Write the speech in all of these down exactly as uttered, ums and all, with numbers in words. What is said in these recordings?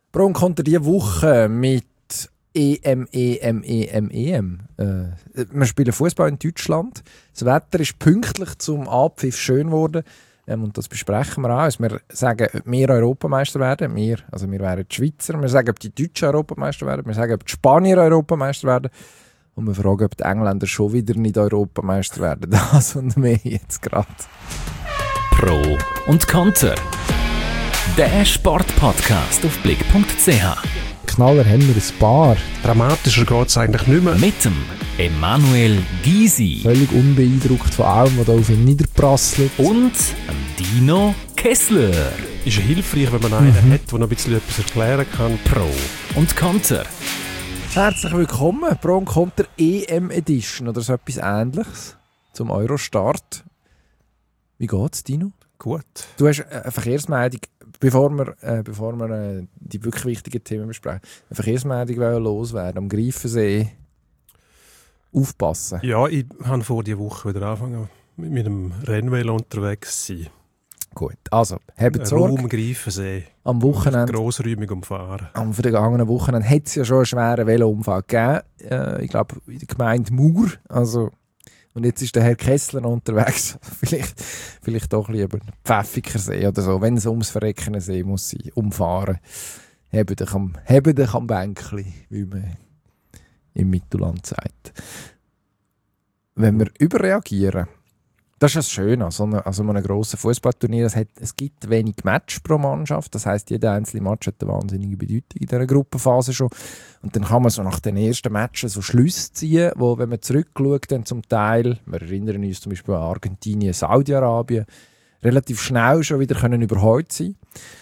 Pro und Konter diese Woche mit E M, E M, E M, E M. Äh, wir spielen Fußball in Deutschland. Das Wetter ist pünktlich zum Abpfiff schön geworden. Ähm, und das besprechen wir auch. Also wir sagen, ob wir Europameister werden. Wir, also wir wären die Schweizer. Wir sagen, ob die Deutschen Europameister werden. Wir sagen, ob die Spanier Europameister werden. Und wir fragen, ob die Engländer schon wieder nicht Europameister werden. Das und mehr jetzt gerade. Pro und Konter. Der Sportpodcast auf blick punkt c h. Knaller haben wir ein paar. Dramatischer geht es eigentlich nicht mehr. Mit dem Emanuel Gysi. Völlig unbeeindruckt von allem, was da auf ihn niederprasselt. Und dem Dino Kessler. Ist ja hilfreich, wenn man einen mhm. hat, der noch ein bisschen etwas erklären kann. Pro und Konter. Herzlich willkommen, Pro und Konter E M Edition oder so etwas Ähnliches zum Eurostart. Wie geht's, Dino? Gut. Du hast eine Verkehrsmeldung, bevor wir, äh, bevor wir äh, die wirklich wichtigen Themen besprechen, eine Verkehrsmeldung loswerden am Greifensee. Aufpassen. Ja, ich habe vor dieser Woche wieder angefangen mit einem Rennvelo unterwegs zu sein. Gut, also, habt Sorge. Raum Greifensee. Am Wochenende. Grossräumig umfahren. Am vergangenen Wochenende hat es ja schon einen schweren Velounfall gegeben. Äh, ich glaube, in der Gemeinde Mur. Also, und jetzt ist der Herr Kessler noch unterwegs. vielleicht, vielleicht doch lieber Pfäffikersee oder so. Wenn es ums Verrecken See muss sein, umfahren. Hebe dich am, hebe dich am Bänkli, wie man im Mittelland sagt. Wenn wir überreagieren, das ist das Schöne an so einem, an so einem grossen Fußballturnier. Es, es gibt wenig Match pro Mannschaft. Das heisst, jeder einzelne Match hat eine wahnsinnige Bedeutung in dieser Gruppenphase schon. Und dann kann man so nach den ersten Matches so Schlüsse ziehen, wo, wenn man zurückschaut, dann zum Teil, wir erinnern uns zum Beispiel an Argentinien, Saudi-Arabien, relativ schnell schon wieder können überholt sein.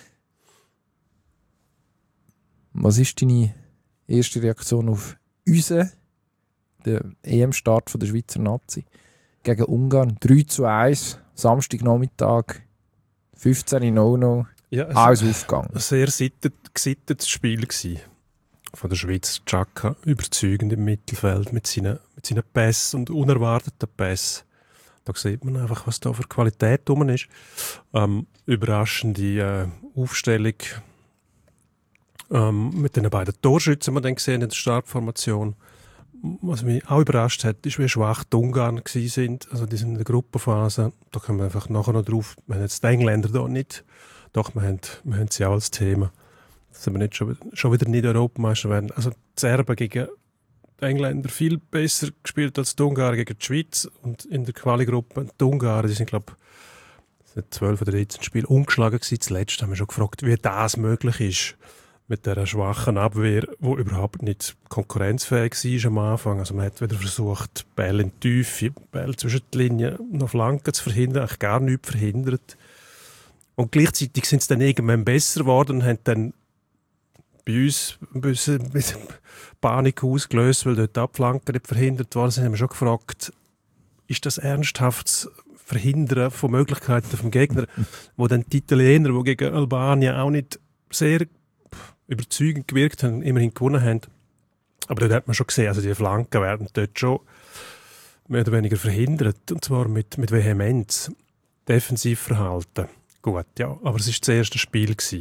Was ist deine erste Reaktion auf unseren, den E M-Start der Schweizer Nazi? Gegen Ungarn, drei zu eins, Samstagnachmittag, fünfzehn Uhr noch, ja, alles aufgegangen. Ein sehr gesittetes Spiel gewesen von der Schweiz. Xhaka überzeugend im Mittelfeld mit seinen, mit seinen Pässen und unerwarteten Pässen. Da sieht man einfach, was da für Qualität drum ist. Ähm, überraschende äh, Aufstellung ähm, mit den beiden Torschützen, die wir dann gesehen in der Startformation. Was mich auch überrascht hat, ist, wie schwach die Ungarn waren. Also die sind in der Gruppenphase. Da kommen wir einfach nachher noch drauf. Wir haben jetzt die Engländer da nicht. Doch, wir haben, wir haben sie auch als Thema. Dass wir nicht schon, schon wieder nicht Europameister werden. Also die Serben gegen die Engländer viel besser gespielt als die Ungarn gegen die Schweiz. Und in der Quali-Gruppe die Ungarn, die sind, glaube ich, zwölf oder dreizehn Spiele ungeschlagen gewesen. Zuletzt haben wir schon gefragt, wie das möglich ist. Mit dieser schwachen Abwehr, die überhaupt nicht konkurrenzfähig war am Anfang. Also man hat wieder versucht, Bälle in die Tiefe, Bälle zwischen die Linien, noch Flanken zu verhindern, eigentlich gar nichts verhindert. Und gleichzeitig sind sie dann irgendwann besser geworden und haben dann bei uns ein bisschen mit Panik ausgelöst, weil dort die Flanken nicht verhindert worden sind. Haben wir schon gefragt, ist das ernsthaftes Verhindern von Möglichkeiten vom Gegner, wo dann die Italiener, die gegen Albanien auch nicht sehr überzeugend gewirkt haben, immerhin gewonnen haben. Aber dort hat man schon gesehen, also die Flanken werden dort schon mehr oder weniger verhindert. Und zwar mit, mit Vehemenz. Defensivverhalten. Gut, ja. Aber es war das erste Spiel gewesen.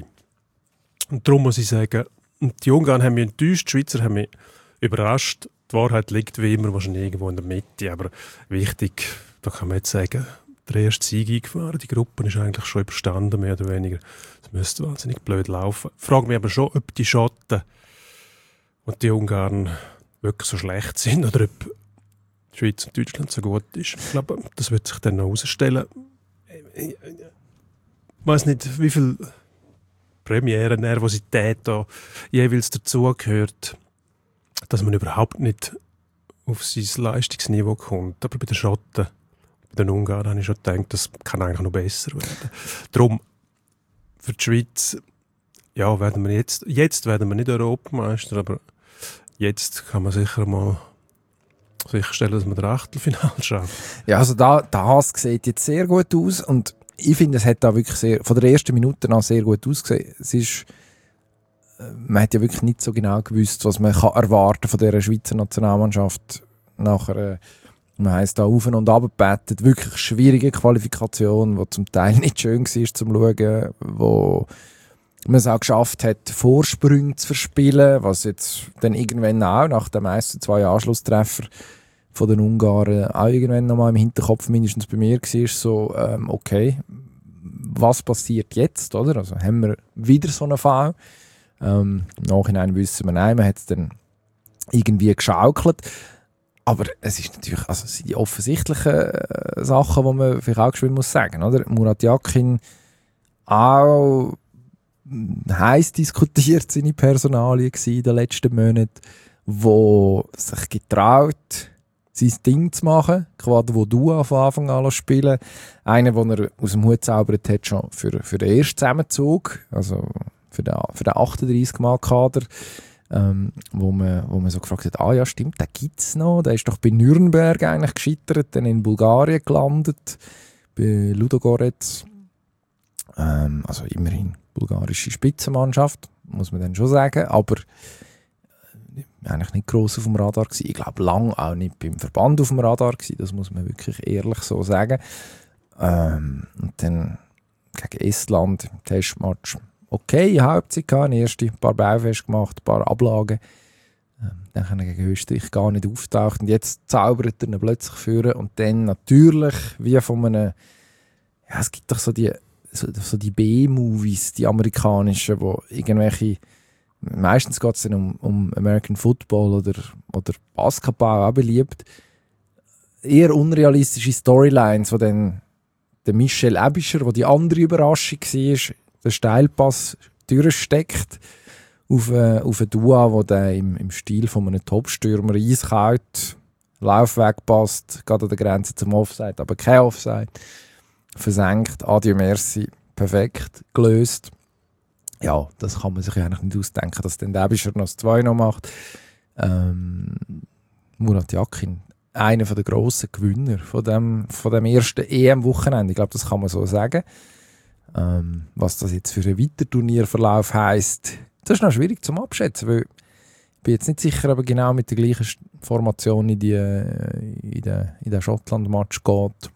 Und darum muss ich sagen, die Ungarn haben mich enttäuscht, die Schweizer haben mich überrascht. Die Wahrheit liegt wie immer wahrscheinlich irgendwo in der Mitte. Aber wichtig, da kann man jetzt sagen, der erste Sieg eingefahren. Die Gruppe ist eigentlich schon überstanden, mehr oder weniger. Es müsste wahnsinnig blöd laufen. Ich frage mich aber schon, ob die Schotten und die Ungarn wirklich so schlecht sind oder ob die Schweiz und Deutschland so gut ist. Ich glaube, das wird sich dann noch herausstellen. Ich weiss nicht, wie viel Premiere, Nervosität da jeweils dazugehört, dass man überhaupt nicht auf sein Leistungsniveau kommt. Aber bei den Schotten, bei den Ungarn habe ich schon gedacht, das kann eigentlich noch besser werden. Darum, für die Schweiz, ja, werden wir jetzt, jetzt werden wir nicht Europameister, aber jetzt kann man sicher mal sicherstellen, dass man das Achtelfinale schafft. Ja, also da, das sieht jetzt sehr gut aus und ich finde, es hat da wirklich sehr, von der ersten Minute an sehr gut ausgesehen. Es ist, man hat ja wirklich nicht so genau gewusst, was man kann erwarten von dieser Schweizer Nationalmannschaft. Nachher, man heisst da auf und runter gebettet, wirklich schwierige Qualifikation, die zum Teil nicht schön war zum Schauen, wo man es auch geschafft hat, Vorsprünge zu verspielen, was jetzt dann irgendwann auch nach den meisten zwei Anschlusstreffer von den Ungarn auch irgendwann nochmal im Hinterkopf mindestens bei mir war, so, ähm, okay, was passiert jetzt, oder? Also haben wir wieder so einen Fall. Ähm, Im Nachhinein wissen wir, nein, man hat es dann irgendwie geschaukelt. Aber es ist natürlich, also es sind die offensichtlichen äh, Sachen, die man vielleicht auch geschwind muss sagen, oder? Murat Yakin auch heiß diskutiert seine Personalien in den letzten Monaten, wo sich getraut, sein Ding zu machen, quasi wo du von Anfang an spielen. Einen, den er aus dem Hut zaubert hat, schon für, für den ersten Zusammenzug, also für den, für den achtunddreißig-Mann-Kader, ähm, wo, man, wo man so gefragt hat, ah ja stimmt, den gibt es noch, der ist doch bei Nürnberg eigentlich gescheitert, dann in Bulgarien gelandet, bei Ludogorets, ähm, also immerhin bulgarische Spitzenmannschaft, muss man dann schon sagen, aber eigentlich nicht gross auf dem Radar gewesen. Ich glaube, lange auch nicht beim Verband auf dem Radar gewesen. Das muss man wirklich ehrlich so sagen. Ähm, und dann gegen Estland im Testmatch okay, Halbzeit gehabt, erste paar Baufest gemacht, ein paar Ablagen. Ähm, dann gegen Österreich gar nicht auftaucht. Und jetzt zaubert er ihn plötzlich führen. Und dann natürlich, wie von einem, ja, es gibt doch so die, so, so die B-Movies, die amerikanischen, wo irgendwelche, meistens geht es dann um, um American Football oder, oder Basketball, auch beliebt. Eher unrealistische Storylines, wo dann der Michel Ebischer, wo die andere Überraschung war, den Steilpass durchsteckt auf, äh, auf einen Dua, der im, im Stil von einem Topstürmer eiskalt Laufweg passt, geht an der Grenze zum Offside, aber kein Offside. Versenkt, adieu merci, perfekt gelöst. Ja, das kann man sich eigentlich nicht ausdenken, dass dann der Ebischer noch das zwei noch macht. Ähm, Murat Yakin, einer der grossen Gewinner von dem, von dem ersten E M-Wochenende. Ich glaube, das kann man so sagen. Ähm, was das jetzt für einen weiteren Turnierverlauf heisst, das ist noch schwierig zum Abschätzen, weil ich bin jetzt nicht sicher, ob er genau mit der gleichen Formation in, die, in den, in den Schottland-Match geht.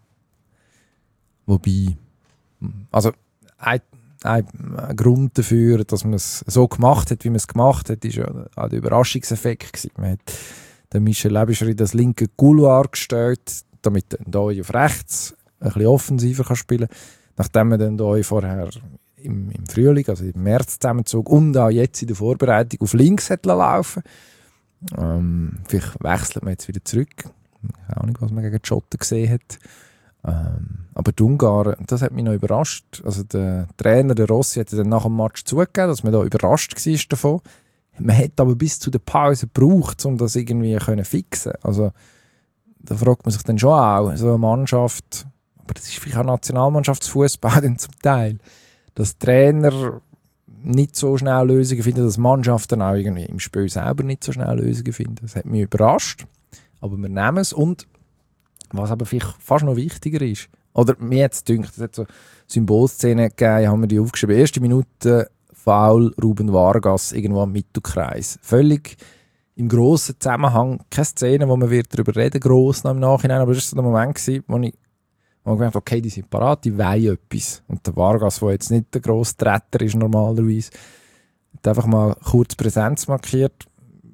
Wobei, also ein, ein Grund dafür, dass man es so gemacht hat, wie man es gemacht hat, ist ja auch der Überraschungseffekt gewesen. Man hat den Michel Ebischer in das linke Couloir gestellt, damit er hier auf rechts ein bisschen offensiver kann spielen kann. Nachdem man dann hier vorher im, im Frühling, also im März Zusammenzug und auch jetzt in der Vorbereitung auf links hat laufen ähm, vielleicht wechselt man jetzt wieder zurück. Ich weiß auch nicht, was man gegen die Schotten gesehen hat. Ähm, aber die Ungarn, das hat mich noch überrascht. Also der Trainer, der Rossi, hat dann nach dem Match zugegeben, dass man da überrascht war davon. Man hat aber bis zu der Pause gebraucht, um das irgendwie zu fixen. Also da fragt man sich dann schon auch, so eine Mannschaft, aber das ist vielleicht auch Nationalmannschaftsfußball zum Teil, dass Trainer nicht so schnell Lösungen finden, dass Mannschaften auch irgendwie im Spiel selber nicht so schnell Lösungen finden. Das hat mich überrascht, aber wir nehmen es. Und was aber vielleicht fast noch wichtiger ist, oder mir jetzt dünkt, es hat so Symbolszenen gegeben, haben wir die aufgeschrieben, erste Minute Foul Ruben Vargas irgendwo am Mittelkreis. Völlig im grossen Zusammenhang, keine Szene, wo man wird darüber reden, gross noch im Nachhinein, aber das war so der Moment, gewesen, wo ich wo ich gedacht habe, okay, die sind parat, die wollen etwas. Und der Vargas, der jetzt nicht der grosse Tretter ist normalerweise, hat einfach mal kurz Präsenz markiert.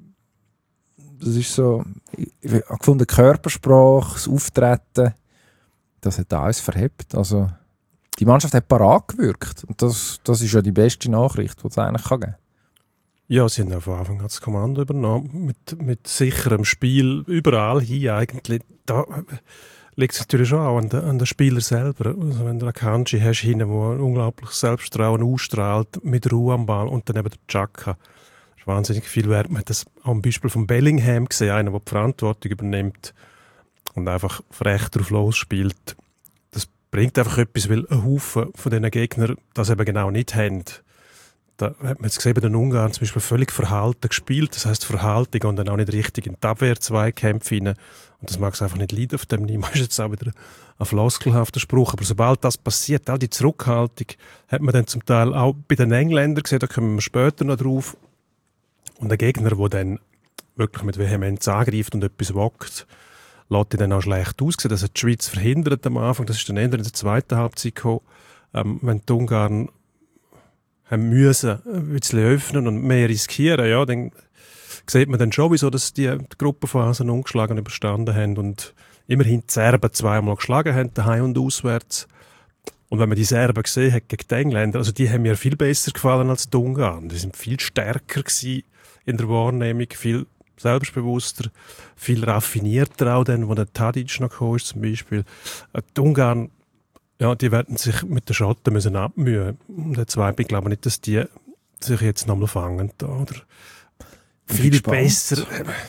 Das ist so, ich, ich habe gefunden, Körpersprache, das Auftreten, das hat alles verhebt. Also, die Mannschaft hat parat gewirkt. Und das, das ist ja die beste Nachricht, die es eigentlich geben kann. Ja, sie haben ja von Anfang an das Kommando übernommen, mit, mit sicherem Spiel, überall hin eigentlich. Da liegt es natürlich schon auch an den, an den Spieler selber. Also wenn du einen Akanji hast, hinten, der ein unglaubliches Selbstvertrauen ausstrahlt, mit Ruhe am Ball und dann eben der Xhaka. Das ist wahnsinnig viel wert. Man hat das auch am Beispiel von Bellingham gesehen, einer, der die Verantwortung übernimmt und einfach frech drauf losspielt. Das bringt einfach etwas, weil ein Haufen von diesen Gegnern das eben genau nicht haben. Da hat man jetzt gesehen, bei den Ungarn zum Beispiel völlig verhalten gespielt. Das heisst Verhaltung und dann auch nicht richtig in die Abwehr-Zweikämpfe hinein. Und das mag es einfach nicht leiden auf dem Niveau. Das ist jetzt auch wieder ein floskelhafter Spruch. Aber sobald das passiert, all die Zurückhaltung, hat man dann zum Teil auch bei den Engländern gesehen, da kommen wir später noch drauf. Und ein Gegner, der dann wirklich mit Vehemenz angreift und etwas wagt, lässt ihn dann auch schlecht aussehen. Das hat die Schweiz verhindert am Anfang. Das ist dann eher in der zweiten Halbzeit gekommen, ähm, wenn die Ungarn haben müssen ein bisschen öffnen und mehr riskieren, ja, dann sieht man dann schon, wieso dass die, die Gruppenphasen ungeschlagen überstanden haben und immerhin die Serben zweimal geschlagen haben, daheim und auswärts. Und wenn man die Serben gesehen hat gegen die Engländer, also die haben mir viel besser gefallen als die Ungarn. Die sind viel stärker gewesen in der Wahrnehmung, viel selbstbewusster, viel raffinierter auch dann, wo der Tadic noch gekommen ist zum Beispiel. Die Ungarn, ja, die werden sich mit den Schotten müssen abmühen. Und jetzt weiß ich glaube nicht, dass die sich jetzt nochmal fangen da, oder viel gespannt. besser.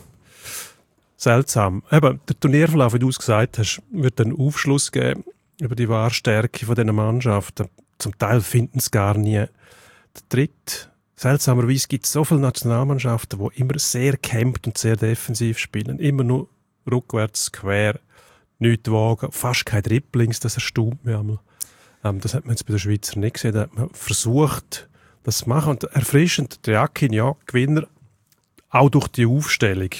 Seltsam. Eben, der Turnierverlauf, wie du es gesagt hast, wird einen Aufschluss geben über die wahre Stärke von diesen Mannschaften. Zum Teil finden sie gar nie den Tritt. Seltsamerweise gibt es so viele Nationalmannschaften, die immer sehr gehemmt und sehr defensiv spielen. Immer nur rückwärts, quer, nichts wagen, fast keine Dribblings, das erstaunt mich einmal. Ähm, das hat man jetzt bei den Schweizer nicht gesehen. Da hat man versucht, das zu machen. Und erfrischend, der Jakin, ja, Gewinner, auch durch die Aufstellung.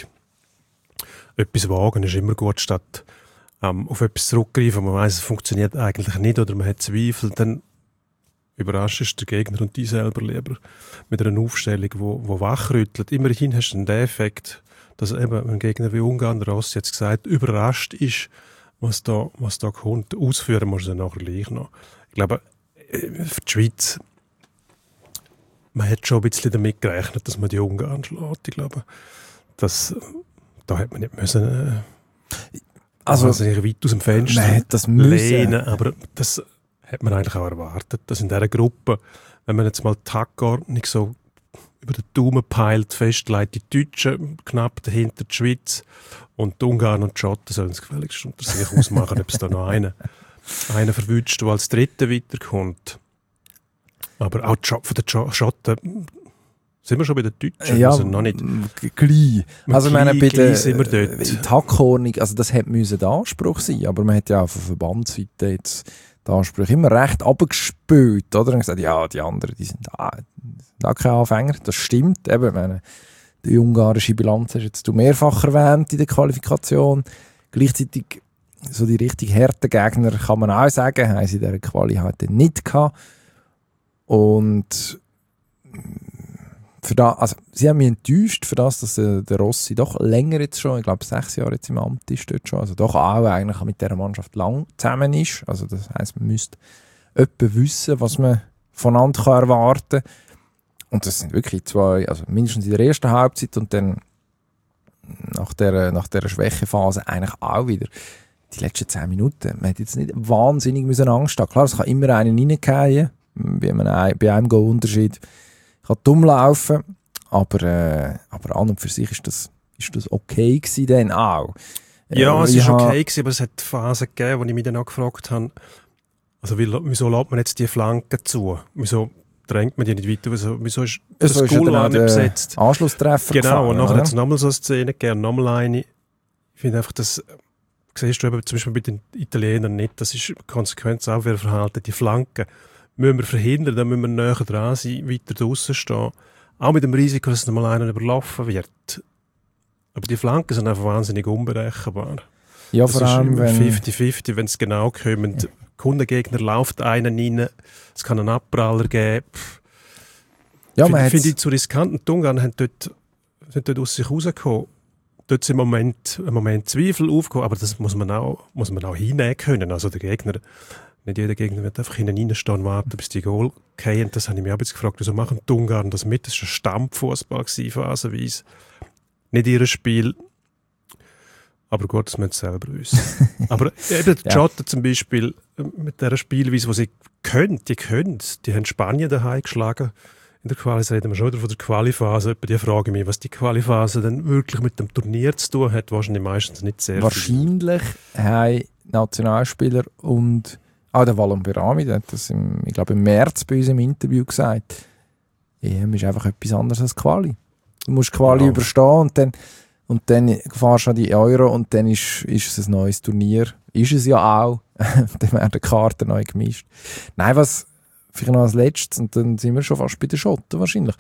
Etwas wagen ist immer gut, statt ähm, auf etwas zurückgreifen. Man weiss, es funktioniert eigentlich nicht oder man hat Zweifel. Dann überrascht ist der Gegner und die selber lieber mit einer Aufstellung, die wo, wo wachrüttelt. Immerhin hast du den Effekt, dass eben ein Gegner wie Ungarn, der Ross jetzt gesagt, überrascht ist, was da, was da kommt. Ausführen muss er nachher gleich noch. Ich glaube, für die Schweiz, man hat schon ein bisschen damit gerechnet, dass man die Ungarn schlägt. Ich glaube, das, da hat man nicht müssen, äh, Also, also sich weit aus dem Fenster man hat das müssen. lehnen, aber das hat man eigentlich auch erwartet, dass in dieser Gruppe, wenn man jetzt mal die Hackordnung so über den Daumen peilt, festlegt, die Deutschen knapp dahinter die Schweiz und die Ungarn und die Schotten sollen es gefälligst unter sich ausmachen, ob es da noch einen, einen verwünscht, der als Dritter weiterkommt. Aber auch die Sch- von den Schotten sind wir schon bei den Deutschen, Ja, also noch nicht. g- gleich. Also, ich meine, bei Gleich- der gleich sind wir dort. äh, die Hackordnung, also das hätte müssen der Anspruch sein, aber man hat ja von Verbandsseite jetzt den Anspruch immer recht runtergespült, oder? Und gesagt, ja, die anderen, die sind auch, sind auch keine Anfänger. Das stimmt. Eben, ich meine, die ungarische Bilanz hast jetzt du mehrfach erwähnt in der Qualifikation. Gleichzeitig, so die richtig harten Gegner, kann man auch sagen, haben sie in dieser Quali halt nicht gehabt. Und für da, also, sie haben mich enttäuscht für das, dass äh, der Rossi doch länger jetzt schon, ich glaube sechs Jahre jetzt im Amt ist dort schon, also doch auch eigentlich mit dieser Mannschaft lang zusammen ist. Also das heisst, man müsste etwa wissen, was man voneinander kann erwarten kann. Und das sind wirklich zwei, also mindestens in der ersten Halbzeit und dann nach der, nach der Schwächephase eigentlich auch wieder. Die letzten zehn Minuten, man hätte jetzt nicht wahnsinnig müssen Angst haben. Klar, es kann immer einen reingehen, wie man ein, bei einem Goal-Unterschied kann dumm laufen, aber, äh, aber an und für sich ist das, ist das okay gewesen dann auch. Ja, Äh, es ich war ha- okay gewesen, aber es hat Phasen gegeben, wo ich mich dann auch gefragt habe, also wie, wieso lässt man jetzt die Flanken zu? Wieso drängt man die nicht weiter? Wieso, wieso ist das So ist ja Goal dann auch nicht der besetzt? Anschlusstreffer Genau, gefallen, und nachher oder? hat es nochmal so eine Szene gegeben, nochmal eine. Ich finde einfach, das siehst du eben zum Beispiel bei den Italienern nicht, das ist eine Konsequenz auch für Verhalten. Die Flanken müssen wir verhindern, dann müssen wir näher dran sein, weiter draussen stehen. Auch mit dem Risiko, dass mal einer überlaufen wird. Aber die Flanken sind einfach wahnsinnig unberechenbar. Ja, Das vor ist allem, immer wenn... fünfzig fünfzig, wenn es genau kommt. Der Kundengegner läuft einen rein, es kann einen Abpraller geben. Pff, Ja, Finde man find hat's- ich zu riskant. Und die Ungarn haben dort, sind dort aus sich rausgekommen. Dort sind im Moment, im Moment Zweifel aufgekommen, aber das muss man auch, muss man auch hinnehmen können. Also der Gegner, nicht jeder Gegner wird einfach hinten reinstehen und warten, bis die Goal fallen. Das habe ich mich auch jetzt gefragt, wieso machen die Ungarn das mit? Das war ein Stammfußball phasenweise. Nicht ihr Spiel. Aber gut, das müssen sie selber wissen. Aber eben die Ja. Schotten zum Beispiel, mit dieser Spielweise, die sie können, die können die haben Spanien daheim geschlagen. In der Quali reden wir schon wieder von der Qualiphase. Etwa die frage ich mich, was die Qualiphase denn wirklich mit dem Turnier zu tun hat. Wahrscheinlich meistens nicht sehr viel. Wahrscheinlich haben Nationalspieler und auch der Wallon Berami, der hat das im, ich glaube im März bei uns im Interview gesagt, E M ist einfach etwas anderes als Quali. Du musst Quali Ja. überstehen und dann, und dann fahrst du an die Euro und dann ist, ist es ein neues Turnier. Ist es ja auch. Dann werden die Karten neu gemischt. Nein, was vielleicht noch als letztes, und dann sind wir schon fast bei den Schotten wahrscheinlich.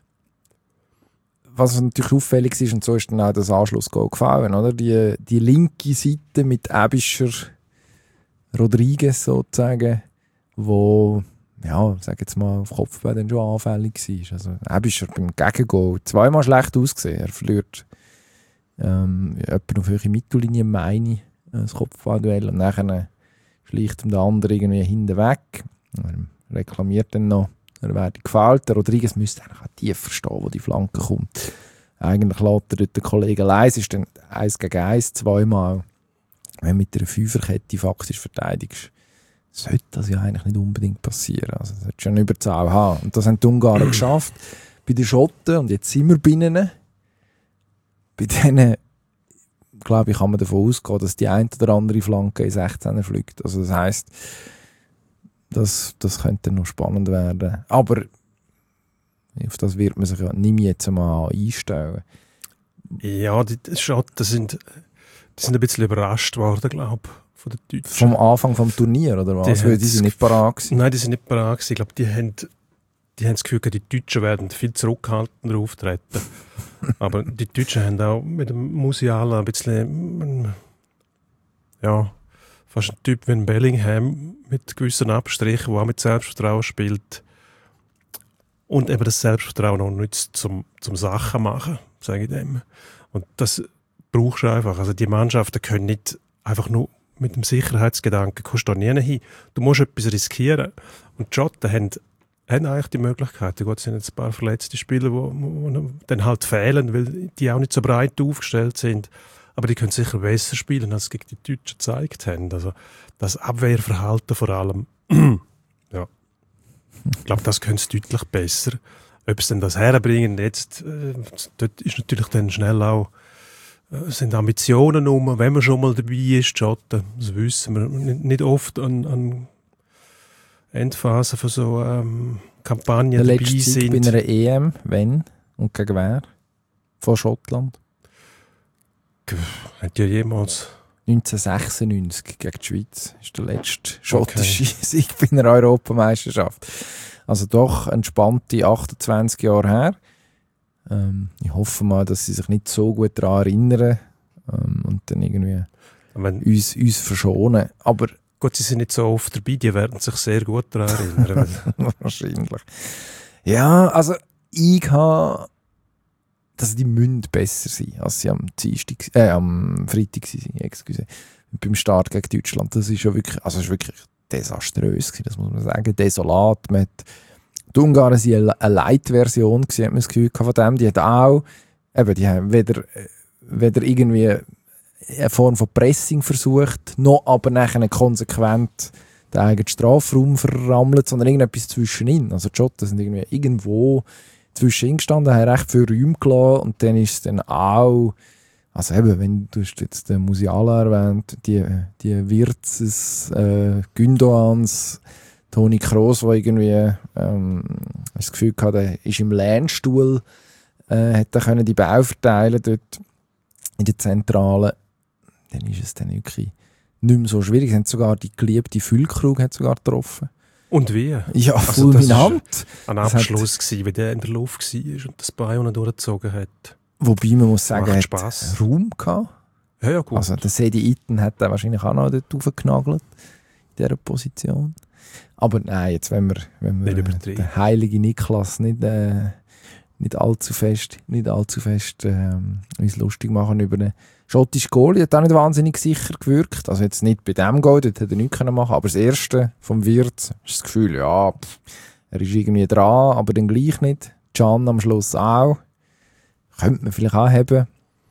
Was natürlich auffällig ist, und so ist dann auch das Anschlussgoal gefallen, oder? Die, die linke Seite mit Ebischer Rodriguez sozusagen, wo ja, sag jetzt mal, auf Kopfball dann schon anfällig war. Also, er ist beim Gegengol zweimal schlecht ausgesehen. Er verliert ähm, jemand auf höhere Mittellinie, meine ich, das Kopfballduell. Und dann schleicht ihm der andere irgendwie hinten weg. Er reklamiert dann noch, er werde gefällt. Der Rodriguez müsste eigentlich auch tief verstehen, wo die Flanke kommt. Eigentlich lässt er dort den Kollegen allein. Es ist dann eins gegen eins, zweimal. Wenn du mit einer Fünferkette faktisch verteidigst, sollte das ja eigentlich nicht unbedingt passieren. Also, das sollte schon eine Überzahl haben. Und das haben die Ungarn geschafft. Bei den Schotten, und jetzt sind wir bei ihnen, bei denen, glaube ich, kann man davon ausgehen, dass die eine oder andere Flanke in sechzehner fliegt. Also das heisst, das, das könnte noch spannend werden. Aber auf das wird man sich ja nicht mehr jetzt einmal einstellen. Ja, die Schotten sind, die sind ein bisschen überrascht worden, glaube ich, von den Deutschen. Vom Anfang des Turniers, oder was? Die, Weil die sind nicht parat gewesen. Nein, die sind nicht parat gewesen. Ich glaube, die haben, die haben das Gefühl, die Deutschen werden viel zurückhaltender auftreten. Aber die Deutschen haben auch mit dem Musiala ein bisschen, ja, fast ein Typ wie ein Bellingham mit gewissen Abstrichen, der auch mit Selbstvertrauen spielt. Und eben das Selbstvertrauen auch nützt zum, zum Sachen machen, sage ich dem. Und das brauchst du einfach. Also die Mannschaften können nicht einfach nur mit dem Sicherheitsgedanken, kommst du da nie hin. Du musst etwas riskieren. Und die Schotten haben, haben eigentlich die Möglichkeit. Gut, es sind jetzt ein paar verletzte Spieler, die dann halt fehlen, weil die auch nicht so breit aufgestellt sind. Aber die können sicher besser spielen, als gegen die Deutschen gezeigt haben. Also das Abwehrverhalten vor allem, ja. Ich glaube, das können sie deutlich besser. Ob sie denn das herbringen, jetzt, äh, dort ist natürlich dann schnell auch, äh, sind Ambitionen um, wenn man schon mal dabei ist, Schotten, das wissen wir nicht, nicht oft an, an Endphasen von so ähm, Kampagnen der dabei letzte sind. Sieg bei einer E M, wenn und gegen wer? Von Schottland? Hat ja jemals... neunzehnhundertsechsundneunzig gegen die Schweiz ist der letzte schottische okay. Sieg bei einer Europameisterschaft. Also doch entspannte achtundzwanzig Jahre her. Ähm, ich hoffe mal, dass sie sich nicht so gut daran erinnern ähm, und dann irgendwie Wenn, uns, uns verschonen. Aber gut, sie sind nicht so oft dabei, die werden sich sehr gut daran erinnern. Wahrscheinlich. Ja, also ich habe... dass die müssen besser sein, als sie am Dienstag, äh, am Freitag waren, excuse, beim Start gegen Deutschland. Das ist ja wirklich, also ist wirklich desaströs gewesen, das muss man sagen, desolat. Mit die Ungarn waren eine Light-Version, hat man das Gefühl von dem. Die hat auch, eben, die haben weder, weder irgendwie eine Form von Pressing versucht, noch aber nachher konsequent den eigenen Strafraum verrammelt, sondern irgendetwas zwischenin. Also die Schotten sind irgendwie irgendwo zwischen gestanden, haben recht viel Räume gelassen und dann ist es dann auch, also eben, wenn du hast jetzt den Musiala erwähnt, die, die Wirtzes, äh, Gündoğans, Toni Kroos, der irgendwie ähm, das Gefühl hatte, er ist im Lernstuhl, äh, hat er können die Bälle verteilen dort in der Zentrale, dann ist es dann wirklich nicht mehr so schwierig. Sie haben sogar die geliebte Füllkrug hat sogar getroffen. Und wie? Ja, also fulminant. Ein Abschluss war, wie der in der Luft war und das Bein durchgezogen hat. Wobei man muss sagen, er hat Raum gehabt. Ja, ja, gut. Also der Sedi Itten hat er wahrscheinlich auch noch dort aufgenagelt, in dieser Position. Aber nein, jetzt wenn wir, wenn wir den heiligen Niklas nicht, äh, nicht allzu fest, nicht allzu fest äh, uns lustig machen über den schottischen Goalie, hat auch nicht wahnsinnig sicher gewirkt. Also jetzt nicht bei dem Goal, dort hätte er nichts machen können. Aber das erste vom Wirtz ist das Gefühl, ja, pff, er ist irgendwie dran, aber dann gleich nicht. Can am Schluss auch. Könnte man vielleicht auch haben.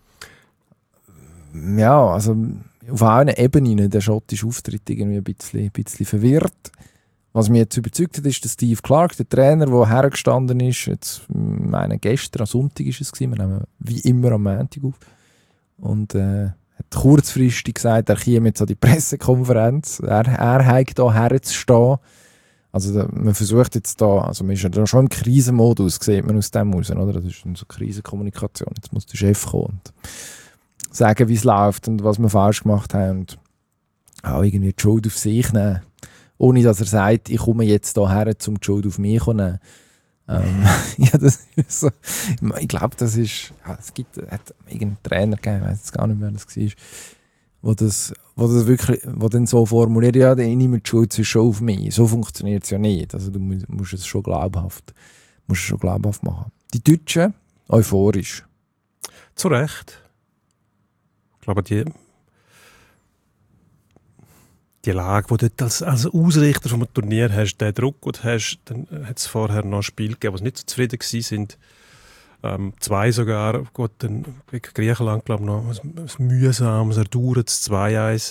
Ja, also auf allen Ebenen der schottische Auftritt irgendwie ein bisschen, ein bisschen verwirrt. Was mich jetzt überzeugt hat, ist, dass Steve Clark, der Trainer, der hergestanden ist, jetzt, ich meine, gestern, am Sonntag ist es gewesen, wir nehmen wie immer am Montag auf, und äh, hat kurzfristig gesagt, er käme jetzt an die Pressekonferenz, er, er hat hier herzustehen. Also da, man versucht jetzt da, also man ist ja da schon im Krisenmodus, sieht man aus dem raus, oder? Das ist so Krisenkommunikation. Jetzt muss der Chef kommen und sagen, wie es läuft und was wir falsch gemacht haben und auch irgendwie die Schuld auf sich nehmen. Ohne dass er sagt, ich komme jetzt hierher, um die Schuld auf mich zu nehmen. Ähm, ja, das ist so. Ich glaube, das ist, ja, es gibt, hat irgendeinen Trainer gegeben, ich weiß jetzt gar nicht mehr, wer das war. wo das, wo das wirklich, wo dann so formuliert, ja, ich nehme die Schuld schon auf mich. So funktioniert es ja nicht. Also du musst, musst es schon glaubhaft, musst es schon glaubhaft machen. Die Deutschen, euphorisch. Zu Recht. Ich glaube, die, die Lage, die du dort als, als Ausrichter vom Turnier hast, den Druck, den du hast, dann hat es vorher noch Spiele gegeben, die nicht so zufrieden waren. Ähm, zwei sogar, gut, dann gegen Griechenland, glaube ich, noch ein, ein mühsames, erdauerndes zwei eins.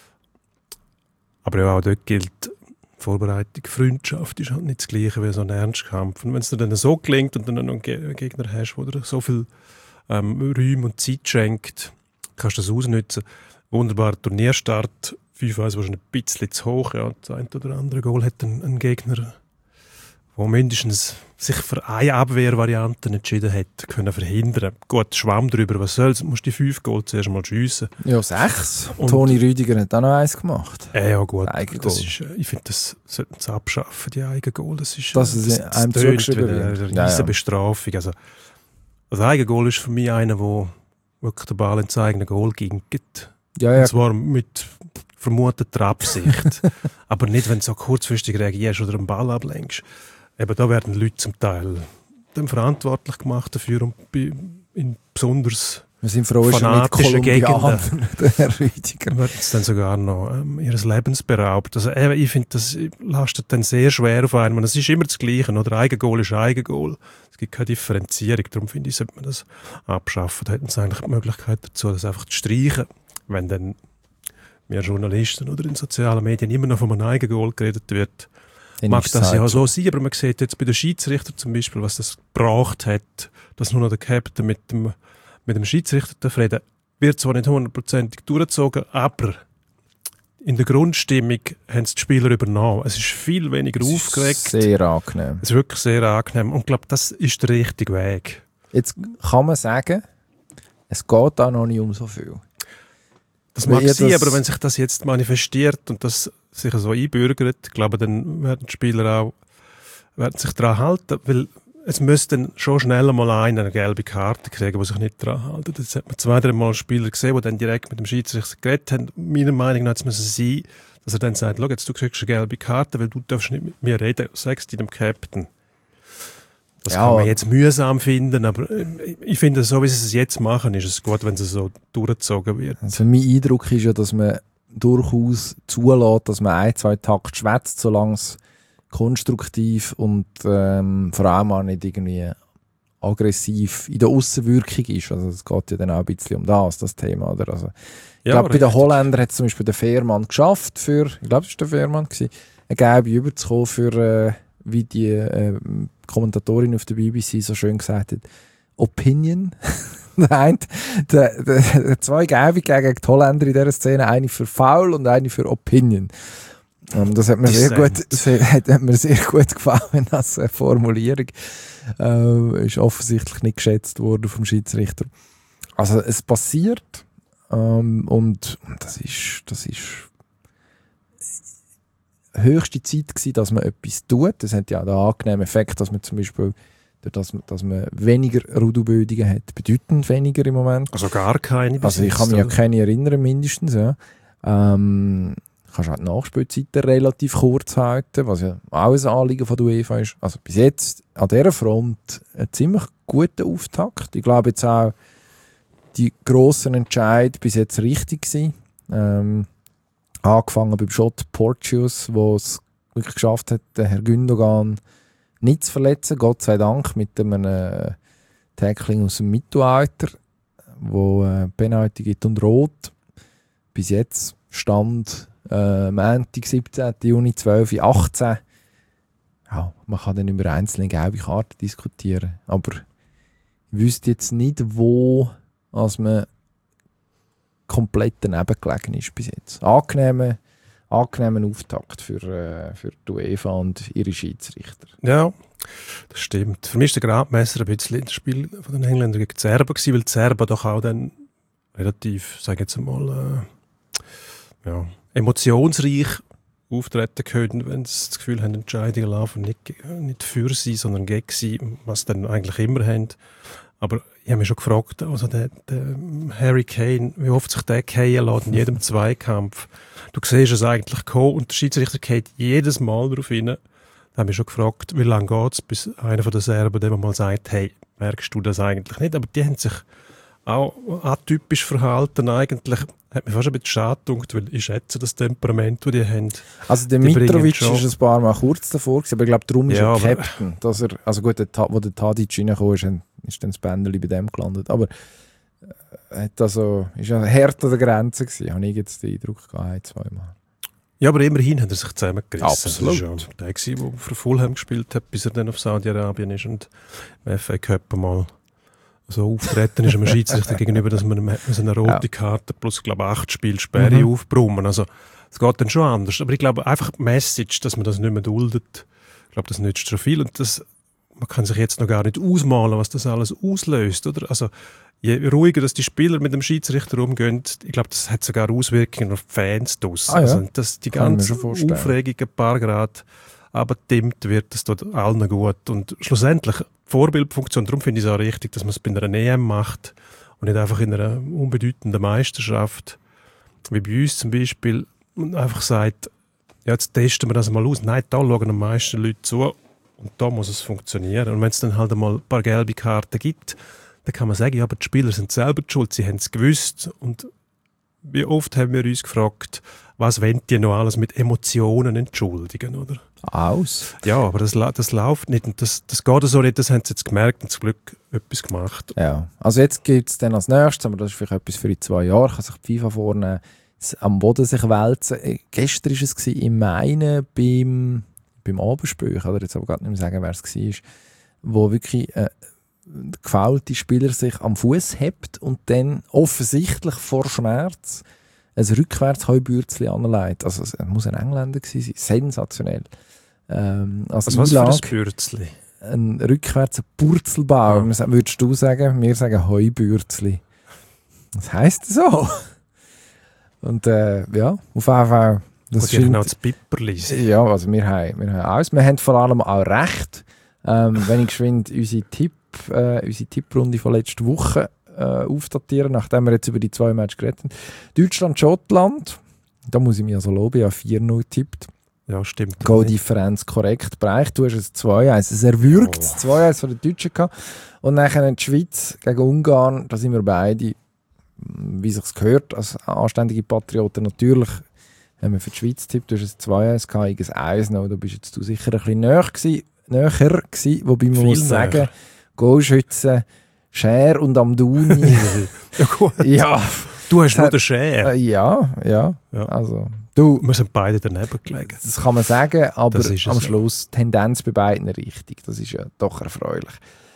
Aber ja, auch dort gilt, Vorbereitung, Freundschaft ist halt nicht das Gleiche wie so ein Ernstkampf. Und wenn es dir dann so gelingt und dann noch einen Gegner hast, der dir so viel ähm, Räume und Zeit schenkt, kannst du das ausnutzen. Wunderbarer Turnierstart, fünf eins war schon ein bisschen zu hoch. Ja, das eine oder andere Goal hat ein, ein Gegner, der mindestens sich für eine Abwehrvariante entschieden hat, können verhindern. Gut, Schwamm drüber, was soll's? Du musst die fünf Goal zuerst mal schiessen. Ja, sechs. Und Toni Rüdiger hat auch noch eins gemacht. Äh, ja gut, das ist, ich finde, das sollten sie abschaffen, die Eigengoal. Das ist, das ist das, einem das zugeschrieben eine riesige ja, ja. Bestrafung. Also, das Eigengoal ist für mich einer, wo wirklich der Ball ins eigene Goal ging. Ja, ja. Und zwar mit vermuteter Absicht. Aber nicht, wenn du so kurzfristig reagierst oder einen Ball ablenkst. Eben, da werden Leute zum Teil dann verantwortlich gemacht dafür und in besonders wir sind froh, fanatischen Gegenden Herr Rüdiger wird es dann sogar noch ähm, ihres Lebens beraubt. Also eben, ich finde, das lastet dann sehr schwer auf einem. Es ist immer das Gleiche, oder? Eigengoal ist Eigengoal. Es gibt keine Differenzierung. Darum finde ich, sollte man das abschaffen. Da hätten sie eigentlich die Möglichkeit dazu, das einfach zu streichen. Wenn dann wir Journalisten oder in sozialen Medien immer noch von einem Eigengoal geredet wird, dann mag das ja so sein, aber man sieht jetzt bei den Schiedsrichtern zum Beispiel, was das gebracht hat, dass nur noch der Captain mit dem, mit dem Schiedsrichter reden wird zwar nicht hundertprozentig durchgezogen, aber in der Grundstimmung haben es die Spieler übernommen. Es ist viel weniger es aufgeregt. Sehr angenehm. Es ist wirklich sehr angenehm und ich glaube, das ist der richtige Weg. Jetzt kann man sagen, es geht auch noch nicht um so viel. Das mag sein, aber wenn sich das jetzt manifestiert und das sich so einbürgert, ich glaube, dann werden die Spieler auch werden sich daran halten, weil es müsste dann schon schnell mal einer eine gelbe Karte kriegen, der sich nicht daran hält. Jetzt hat man zwei, drei Mal Spieler gesehen, die dann direkt mit dem Schiedsrichter geredet haben. Meiner Meinung nach müssen es sein, dass er dann sagt, schau, jetzt du kriegst eine gelbe Karte, weil du darfst nicht mit mir reden, sagst du dem Captain. Das ja, kann man jetzt mühsam finden, aber ich finde, so wie sie es jetzt machen, ist es gut, wenn es so durchgezogen wird. Also mein Eindruck ist ja, dass man durchaus zulässt, dass man ein, zwei Takte schwätzt, solange es konstruktiv und ähm, vor allem auch nicht irgendwie aggressiv in der Aussenwirkung ist. Also es geht ja dann auch ein bisschen um das, das Thema. Oder? Also, ich ja, glaube, bei den Holländern hat zum Beispiel der Veerman geschafft, für, ich glaube, es war der Veerman, eine gelbe überzukommen für, äh, wie die äh, Kommentatorin auf der B B C so schön gesagt hat, Opinion. Nein, der, der, der zwei Gelbe gegen die Holländer in dieser Szene, eine für Foul und eine für Opinion. Und das hat mir sehr gut, sehr, hat mir sehr gut gefallen als Formulierung. Äh, ist offensichtlich nicht geschätzt worden vom Schiedsrichter. Also es passiert ähm, und das ist, das ist höchste Zeit gewesen, dass man etwas tut. Das hat ja auch den angenehmen Effekt, dass man zum Beispiel, dass man, dass man weniger Rudelbildungen hat, bedeutend weniger im Moment. Also gar keine? Also ich kann mich ja keine erinnern, mindestens. Ja. Ähm, kannst auch die Nachspielzeiten relativ kurz halten, was ja auch ein Anliegen von der UEFA ist. Also bis jetzt an dieser Front ein ziemlich guter Auftakt. Ich glaube jetzt auch, die grossen Entscheidungen bis jetzt richtig gewesen. Ähm, angefangen beim Shot Porteous, wo es wirklich geschafft hat, den Herr Gündogan nicht zu verletzen, Gott sei Dank, mit einem äh, Tackling aus dem Mittelalter, wo äh, Penalty gibt und Rot. Bis jetzt Stand äh, Montag, siebzehnten Juni, zwölf Uhr achtzehn. Ja, man kann dann über einzelne gelbe Karten diskutieren, aber ich wüsste jetzt nicht, wo als man komplett daneben gelegen ist bis jetzt. Angenehmer, angenehmer Auftakt für, äh, für die UEFA und ihre Schiedsrichter. Ja, das stimmt. Für mich war der Gradmesser ein bisschen das Spiel von den Engländern gegen die Serben gewesen, weil die Serben doch auch dann relativ, sage ich jetzt mal, äh, ja, emotionsreich auftreten können, wenn sie das Gefühl haben, Entscheidungen laufen nicht, nicht für sie, sondern gegen sie, was sie dann eigentlich immer haben. Aber ich habe mich schon gefragt, also der, der Harry Kane, wie oft sich der fallen lässt in jedem Zweikampf. Du siehst es eigentlich kommen und der Schiedsrichter geht jedes Mal darauf hin. Da habe ich mich schon gefragt, wie lange geht es, bis einer von den Serben dem mal sagt, hey, merkst du das eigentlich nicht? Aber die haben sich auch atypisch verhalten eigentlich. Hat mich fast ein bisschen schade gedacht, weil ich schätze das Temperament, das die haben. Also der Die Mitrovic bringen ist ein paar Mal kurz davor gewesen, aber ich glaube, darum ist Ja, er aber- Captain. Dass er, also gut, der, Ta- wo der Tadic reingekommen ist, ist dann das Bändeli bei dem gelandet. Aber äh, hat also, ist ja hart an der Grenze gewesen, habe ich jetzt den Eindruck gehabt, ein, zweimal. Ja, aber immerhin hat er sich zusammengerissen. Absolut. Das war ja der, gewesen, der für Fulham gespielt hat, bis er dann auf Saudi-Arabien ist und im F A Cup mal so auftreten ist, einem Schiedsrichter gegenüber, dass man hat eine rote Ja. Karte plus, glaube ich, acht Spielsperre Mhm. aufbrummen. Also, es geht dann schon anders. Aber ich glaube, einfach die Message, dass man das nicht mehr duldet, ich glaube, das nützt schon viel. Und das, man kann sich jetzt noch gar nicht ausmalen, was das alles auslöst, oder? Also, je ruhiger dass die Spieler mit dem Schiedsrichter umgehen, ich glaube, das hat sogar Auswirkungen auf die Fans draussen. Ah, ja. Also, dass die Kann ich mir ganze schon vorstellen. Aufregung ein paar Grad abgedimmt wird, das tut allen gut. Und schlussendlich Vorbildfunktion, darum finde ich es auch richtig, dass man es bei einer E M macht und nicht einfach in einer unbedeutenden Meisterschaft, wie bei uns zum Beispiel, und einfach sagt, ja, jetzt testen wir das mal aus. Nein, da schauen am meisten Leute zu und da muss es funktionieren. Und wenn es dann halt einmal ein paar gelbe Karten gibt, dann kann man sagen, ja, aber die Spieler sind selber die schuld, sie haben es gewusst. Und wie oft haben wir uns gefragt, was wollen die noch alles mit Emotionen entschuldigen, oder? Aus. Ja, aber das, la- das läuft nicht und das, das geht so nicht, das haben sie jetzt gemerkt und zum Glück etwas gemacht. Ja. Also jetzt gibt es dann als nächstes, aber das ist vielleicht etwas für in zwei Jahre, kann sich die FIFA vornehmen, s- am Boden sich wälzen. Äh, Gestern war es gewesen, im Maine beim, beim Abendspiel, ich kann dir jetzt aber gar nicht mehr sagen, wer es war, wo wirklich äh, der gefaulte Spieler sich am Fuß hebt und dann offensichtlich vor Schmerz ein Rückwärts-Heubürzli anlegt. Also es muss ein Engländer gewesen sein, sensationell. Ähm, also Also was für ein Einlage, Bürzli? ein rückwärts Burzelbaum, Ja. ja. Würdest du sagen? Wir sagen Heubürzli. Das heisst so. Und äh, ja, auf jeden Fall. Das Das ist genau scheint, das Pipperli. ja, also wir haben, wir haben alles. Wir haben vor allem auch recht. Ähm, wenn ich geschwind unsere, Tipp, äh, unsere Tipprunde von letzter Woche äh, aufdatieren, nachdem wir jetzt über die zwei Matches geredet haben. Deutschland, Schottland. Da muss ich mich also loben, ich habe vier null getippt. Ja, stimmt. Goal-Differenz korrekt bereicht. Du hast es zwei eins. Es erwürgt Oh. zwei eins von den Deutschen gehabt. Und dann die Schweiz gegen Ungarn, da sind wir beide, wie sich gehört, als anständige Patrioten natürlich, haben wir für die Schweiz getippt. Du hast es zwei eins gehabt, ich ein eins noch. Da bist jetzt du sicher ein bisschen näher gewesen, näher gewesen, wobei man Viel muss näher. sagen, Goalschützen, Scher und Amdouni. Ja, gut. ja, Du hast Das nur hat- den Scher. äh, ja, ja, Ja. also du, Wir sind beide daneben gelegen. das kann man sagen, aber Das ist es, am ja. Schluss Tendenz bei beiden richtig. Das ist ja doch erfreulich.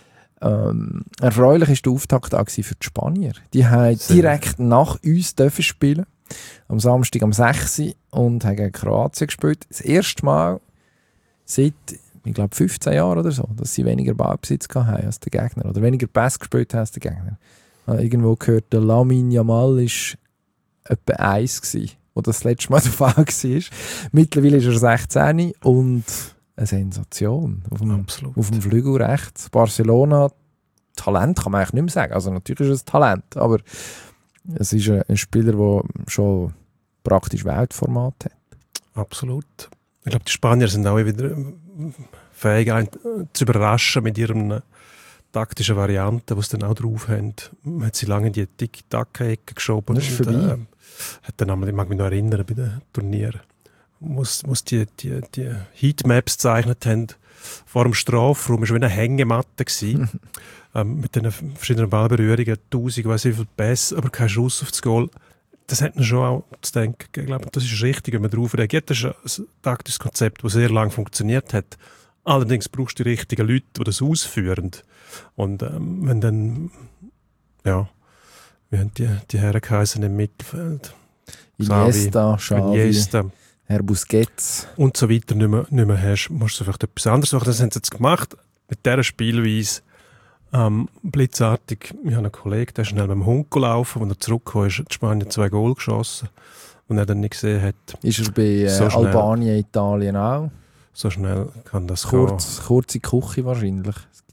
Ähm, erfreulich war der Auftakt auch für die Spanier. Die haben Sehr. direkt nach uns dürfen spielen. Am Samstag am sechs Uhr und haben gegen Kroatien gespielt. Das erste Mal seit, ich glaube, fünfzehn Jahren oder so, dass sie weniger Ballbesitz gehabt haben als der Gegner. Oder weniger Pass gespielt haben als der Gegner. Ich habe irgendwo gehört, der Lamine Yamal war etwa eins gewesen, wo das, das letzte Mal der Fall war. Mittlerweile ist er sechzehn und eine Sensation auf dem, Absolut. auf dem Flügel rechts. Barcelona, Talent kann man eigentlich nicht mehr sagen. Also natürlich ist es Talent, aber es ist ein, ein Spieler, der schon praktisch Weltformat hat. Absolut. Ich glaube, die Spanier sind auch wieder ähm, fähig, einen äh, zu überraschen mit ihren taktischen Varianten, die sie dann auch drauf haben. Man hat sie lange in die Tiki-Taka-Ecke geschoben. Das ist und, vorbei. äh, hat dann einmal, ich mag mich noch erinnern, bei den Turnieren, muss, muss die, die, die Heatmaps gezeichnet haben. Vor dem Strafraum war wie eine Hängematte gewesen, ähm, mit den verschiedenen Ballberührungen, tausend, weiss ich wie viel Pässe, aber kein Schuss auf das Goal. Das hat man schon auch zu denken. Ich glaube, das ist richtig, wenn man darauf reagiert. Das ist ein taktisches Konzept, das sehr lange funktioniert hat. Allerdings brauchst du die richtigen Leute, die das ausführen. Und ähm, wenn dann, ja, wir haben die, die Herren geheißen im Mittelfeld, Iniesta, Xavi, Iniesta Herr Busquets. und so weiter nicht mehr, nicht mehr hast, musst du vielleicht etwas anderes machen. Das haben sie jetzt gemacht, mit dieser Spielweise. Ähm, blitzartig, ich habe einen Kollegen, der ist schnell mit dem Hund gelaufen, als er zurückgekommen ist, hat die Spanien zwei Goal geschossen und er dann nicht gesehen hat, Ist er bei äh, So schnell. Albanien, Italien auch? so schnell kann das Kurz, kurze Küche wahrscheinlich. Es gibt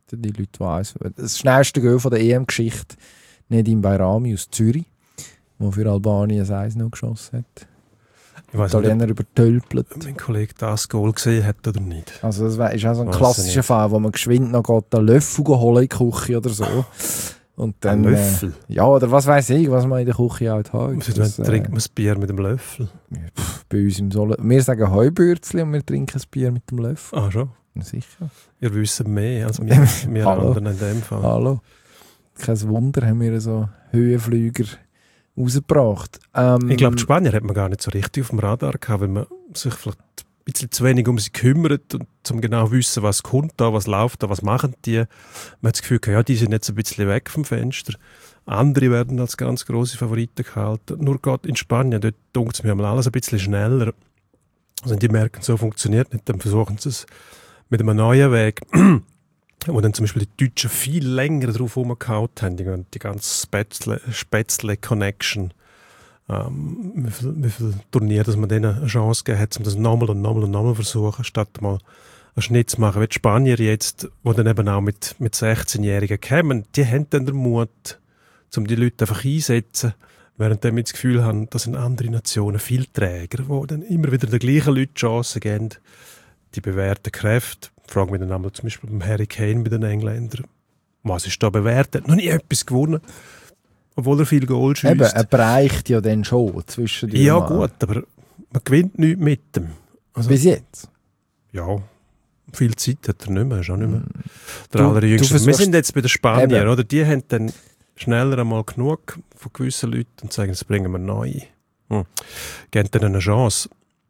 Die Leute, die eins, das schnellste Goal von der E M-Geschichte, Nedim Bayrami aus Zürich, der für Albanien ein eins noch geschossen hat. Ich weiss Italiener nicht, übertölpelt. ob mein Kollege das Goal gesehen hat oder nicht. Also das ist auch so ein Weiss klassischer nicht. Fall, wo man geschwind noch geht, einen Löffel holen in die Küche oder so. Und dann, Ein Löffel? Äh, ja, oder was weiß ich, was man in der Küche halt hat. Also, Das, dann äh, trinkt man das Bier mit dem Löffel. pff, bei uns im Solle. Wir sagen Heubürzli und wir trinken das Bier mit dem Löffel. Ah, schon? Ja, sicher. Ihr wisst mehr als wir, wir Hallo. anderen in dem Fall. Hallo. Kein Wunder haben wir so Höhenflüger rausgebracht. Ähm, Ich glaube, die Spanier hat man gar nicht so richtig auf dem Radar gehabt, weil man sich vielleicht ein bisschen zu wenig um sie kümmert und zum genau wissen, was kommt da, was läuft da, was machen die. Man hat das Gefühl, ja, die sind jetzt ein bisschen weg vom Fenster. Andere werden als ganz grosse Favoriten gehalten. Nur gerade in Spanien, dort denkt es mir mal alles ein bisschen schneller. Also die merken, so funktioniert nicht, dann versuchen sie es mit einem neuen Weg, wo dann zum Beispiel die Deutschen viel länger drauf rumgehauen haben, die, die ganze Spätzle, Spätzle-Connection. Ähm, wie viele wie viel Turniere, dass man denen eine Chance gegeben hat, um das nochmal und nochmal und nochmal zu versuchen, statt mal einen Schnitt zu machen. Wie die Spanier jetzt, die dann eben auch mit, mit sechzehnjährigen kommen, die haben dann den Mut, um die Leute einfach einzusetzen, während wir das Gefühl haben, das sind andere Nationen viel träger, die dann immer wieder den gleichen Leuten Chancen geben, die bewährten Kräfte. Ich frage mich dann einmal zum Beispiel beim Harry Kane bei den Engländern, was ist da bewährt? Er hat noch nie etwas gewonnen, obwohl er viel Goal schießt. Eben, er bereicht ja dann schon zwischen die Ja Mal. gut, aber man gewinnt nichts mit dem. Also, Bis jetzt. ja, viel Zeit hat er nicht mehr, ist auch nicht mehr. Der Du- allerjüngste. du Wir versuchst- sind jetzt bei den Spaniern, Eben. oder? Die haben dann schneller einmal genug von gewissen Leuten und sagen, das bringen wir neu. Hm. Geben dann eine Chance.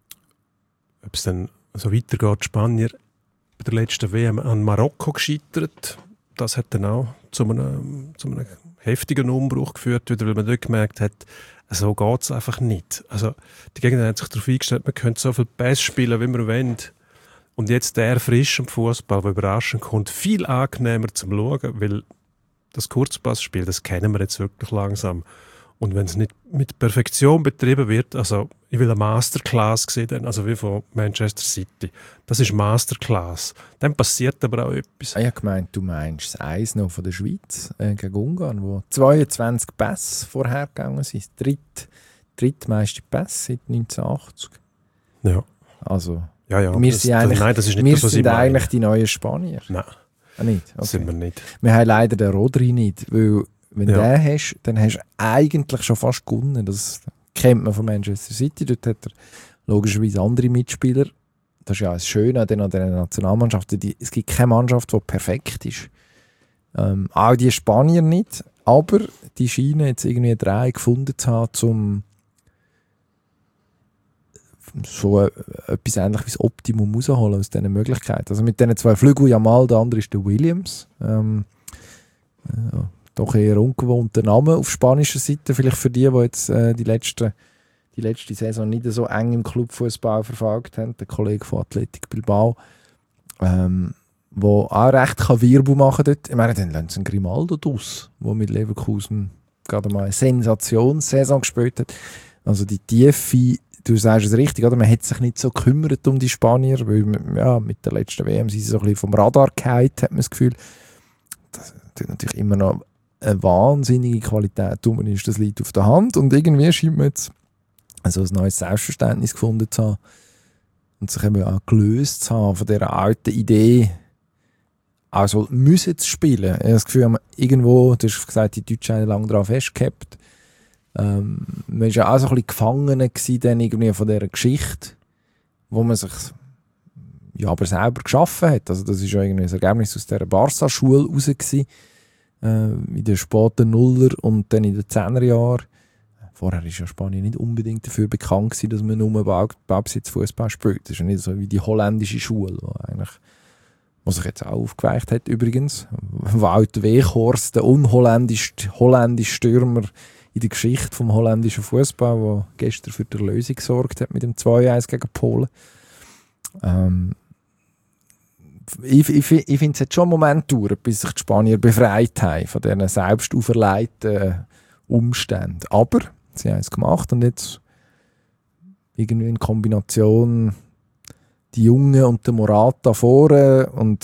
Ob es dann so weitergeht, die Spanier bei der letzten W M an Marokko gescheitert. Das hat dann auch zu einem, zu einem heftigen Umbruch geführt, wieder, weil man dort gemerkt hat, so geht es einfach nicht. Also, die Gegner haben sich darauf eingestellt, man könnte so viel Pass spielen, wie man will. Und jetzt der frisch am Fußball, der überraschend kommt, viel angenehmer zum Schauen, weil das Kurzpassspiel, das kennen wir jetzt wirklich langsam. Und wenn es nicht mit Perfektion betrieben wird, also ich will eine Masterclass sehen, dann, also wie von Manchester City, das ist Masterclass. Dann passiert aber auch etwas. Ich habe gemeint, du meinst das eins noch von der Schweiz äh, gegen Ungarn, wo zweiundzwanzig Pässe vorhergegangen sind. Dritt, drittmeiste Pässe seit neunzehnhundertachtzig. Ja, Also, ja, ja. wir das, sind, das, eigentlich, nein, das ist nicht wir das, was ich sind meine. eigentlich die neuen Spanier. Nein, Ah, nicht? das sind Okay. wir nicht. Wir haben leider den Rodri nicht, weil wenn du Ja. den hast, dann hast du eigentlich schon fast gewonnen. Das kennt man von Manchester City. Dort hat er logischerweise andere Mitspieler. Das ist ja das Schöne an den an den Nationalmannschaften. Die, es gibt keine Mannschaft, die perfekt ist. Ähm, auch die Spanier nicht. Aber die scheinen jetzt irgendwie drei gefunden zu haben, um so äh, etwas ähnlich wie das Optimum rausholen aus diesen Möglichkeiten. Also mit diesen zwei Flügeln, Jamal, der andere ist der Williams. Ähm, ja, doch eher ungewohnter Name auf spanischer Seite, vielleicht für die, die jetzt äh, die, letzte, die letzte Saison nicht so eng im Clubfußball verfolgt haben, der Kollege von Athletic Bilbao, ähm, wo auch recht kann Wirbel machen dort. Ich meine, dann lassen sie einen Grimaldo draus, der mit Leverkusen gerade mal eine Sensationssaison gespielt hat. Also die Tiefe, du sagst es richtig, oder? Man hat sich nicht so gekümmert um die Spanier, weil ja, mit der letzten W M sind sie so ein bisschen vom Radar gefallen, hat man das Gefühl. Das ist natürlich immer noch eine wahnsinnige Qualität, und ist das liegt auf der Hand, und irgendwie scheint man jetzt also ein neues Selbstverständnis gefunden zu haben und sich eben auch gelöst zu haben von dieser alten Idee, also müssen zu spielen. Ich habe das Gefühl, irgendwo, du hast gesagt, die Deutschen haben lange daran festgehabt. Ähm, man war ja auch so ein bisschen gefangen gewesen, dann irgendwie von dieser Geschichte, wo man sich ja aber selber geschaffen hat. Also das ist ja irgendwie ein Ergebnis aus dieser Barca-Schule raus gewesen, äh, in den späten Nuller und dann in den Zehnerjahren. Vorher war ja Spanien nicht unbedingt dafür bekannt gewesen, dass man nur Ballbesitz-Fußball spielt. Das ist ja nicht so wie die holländische Schule, wo eigentlich, was sich jetzt auch aufgeweicht hat übrigens. Wout Weghorst, der unholländische holländische Stürmer in der Geschichte vom holländischen Fußball, der gestern für die Erlösung gesorgt hat mit dem zwei eins gegen Polen. Ähm, ich ich, ich finde es jetzt schon einen Moment dauern, bis sich die Spanier befreit haben von diesen selbst auferlegten Umständen. Aber sie haben es gemacht und jetzt irgendwie in Kombination die Jungen und der Morata vorne und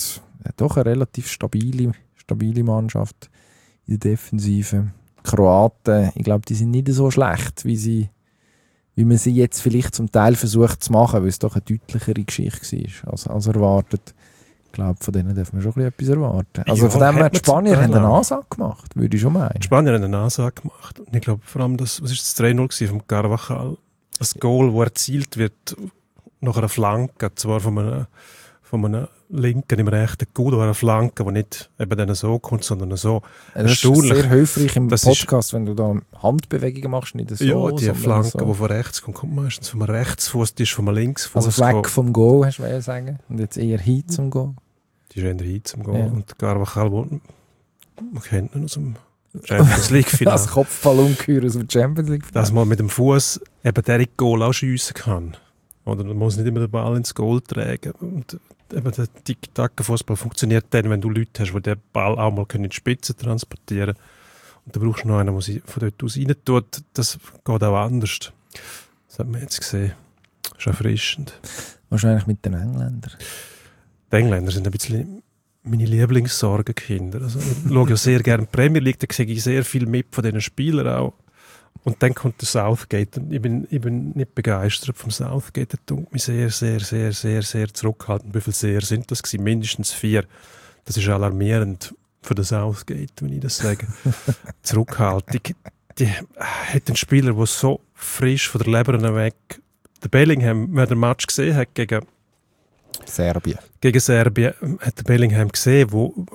hat doch eine relativ stabile, stabile Mannschaft in der Defensive. Kroaten, ich glaube, die sind nicht so schlecht, wie, sie, wie man sie jetzt vielleicht zum Teil versucht zu machen, weil es doch eine deutlichere Geschichte war als, als erwartet. Ich glaube, von denen dürfen wir schon ein bisschen etwas erwarten. Also Ja, von dem her, hat die man Spanier zu- haben eine genau. Ansage gemacht, würde ich schon meinen. Die Spanier haben eine Ansage gemacht. Und ich glaube, vor allem das, was ist das drei null gewesen vom Carvajal? Das Goal, das erzielt wird nach einer Flanke, zwar von einem, von einem linken im rechten Gudo, einer Flanke, die nicht eben dann so kommt, sondern so. Das ist erstaunlich. sehr hilfreich im Das ist- Podcast, wenn du da Handbewegungen machst, nicht so. ja, die sondern Flanke, so. die von rechts kommt, kommt meistens vom Rechtsfuß, die ist vom Linksfuß. Also weg vom Goal, hast du wollen sagen. Und jetzt eher hin zum Goal. Die ist eher hin zum Goal. Ja. Und Carvajal, wo, man kennt ihn aus dem Champions League-Finale. Das Kopfballungeheuer aus dem Champions League. Dass man mit dem Fuß eben der Goal auch schiessen kann. Oder man muss nicht immer den Ball ins Goal tragen. Und eben der Tiki-Taka-Fußball funktioniert dann, wenn du Leute hast, die den Ball auch mal in die Spitze transportieren können. Und dann brauchst du noch einen, der sie von dort aus rein tut. Das geht auch anders. Das hat man jetzt gesehen. Das ist erfrischend. Wahrscheinlich mit den Engländern. Die Engländer sind ein bisschen meine Lieblingssorgenkinder. Also, ich schaue ja sehr gerne die Premier League, da sehe ich sehr viel mit von diesen Spielern auch. Und dann kommt der Southgate. Und ich bin, ich bin nicht begeistert vom Southgate. Der tut mich sehr, sehr, sehr, sehr, sehr zurückhaltend. Wie viele sehr sind das gewesen? Mindestens vier. Das ist alarmierend für den Southgate, wenn ich das sage. Zurückhaltung. Die hat einen Spieler, der so frisch von der Leber weg. Der Bellingham, wer den Match gesehen hat gegen Serbien. gegen Serbien, hat der Bellingham gesehen, wo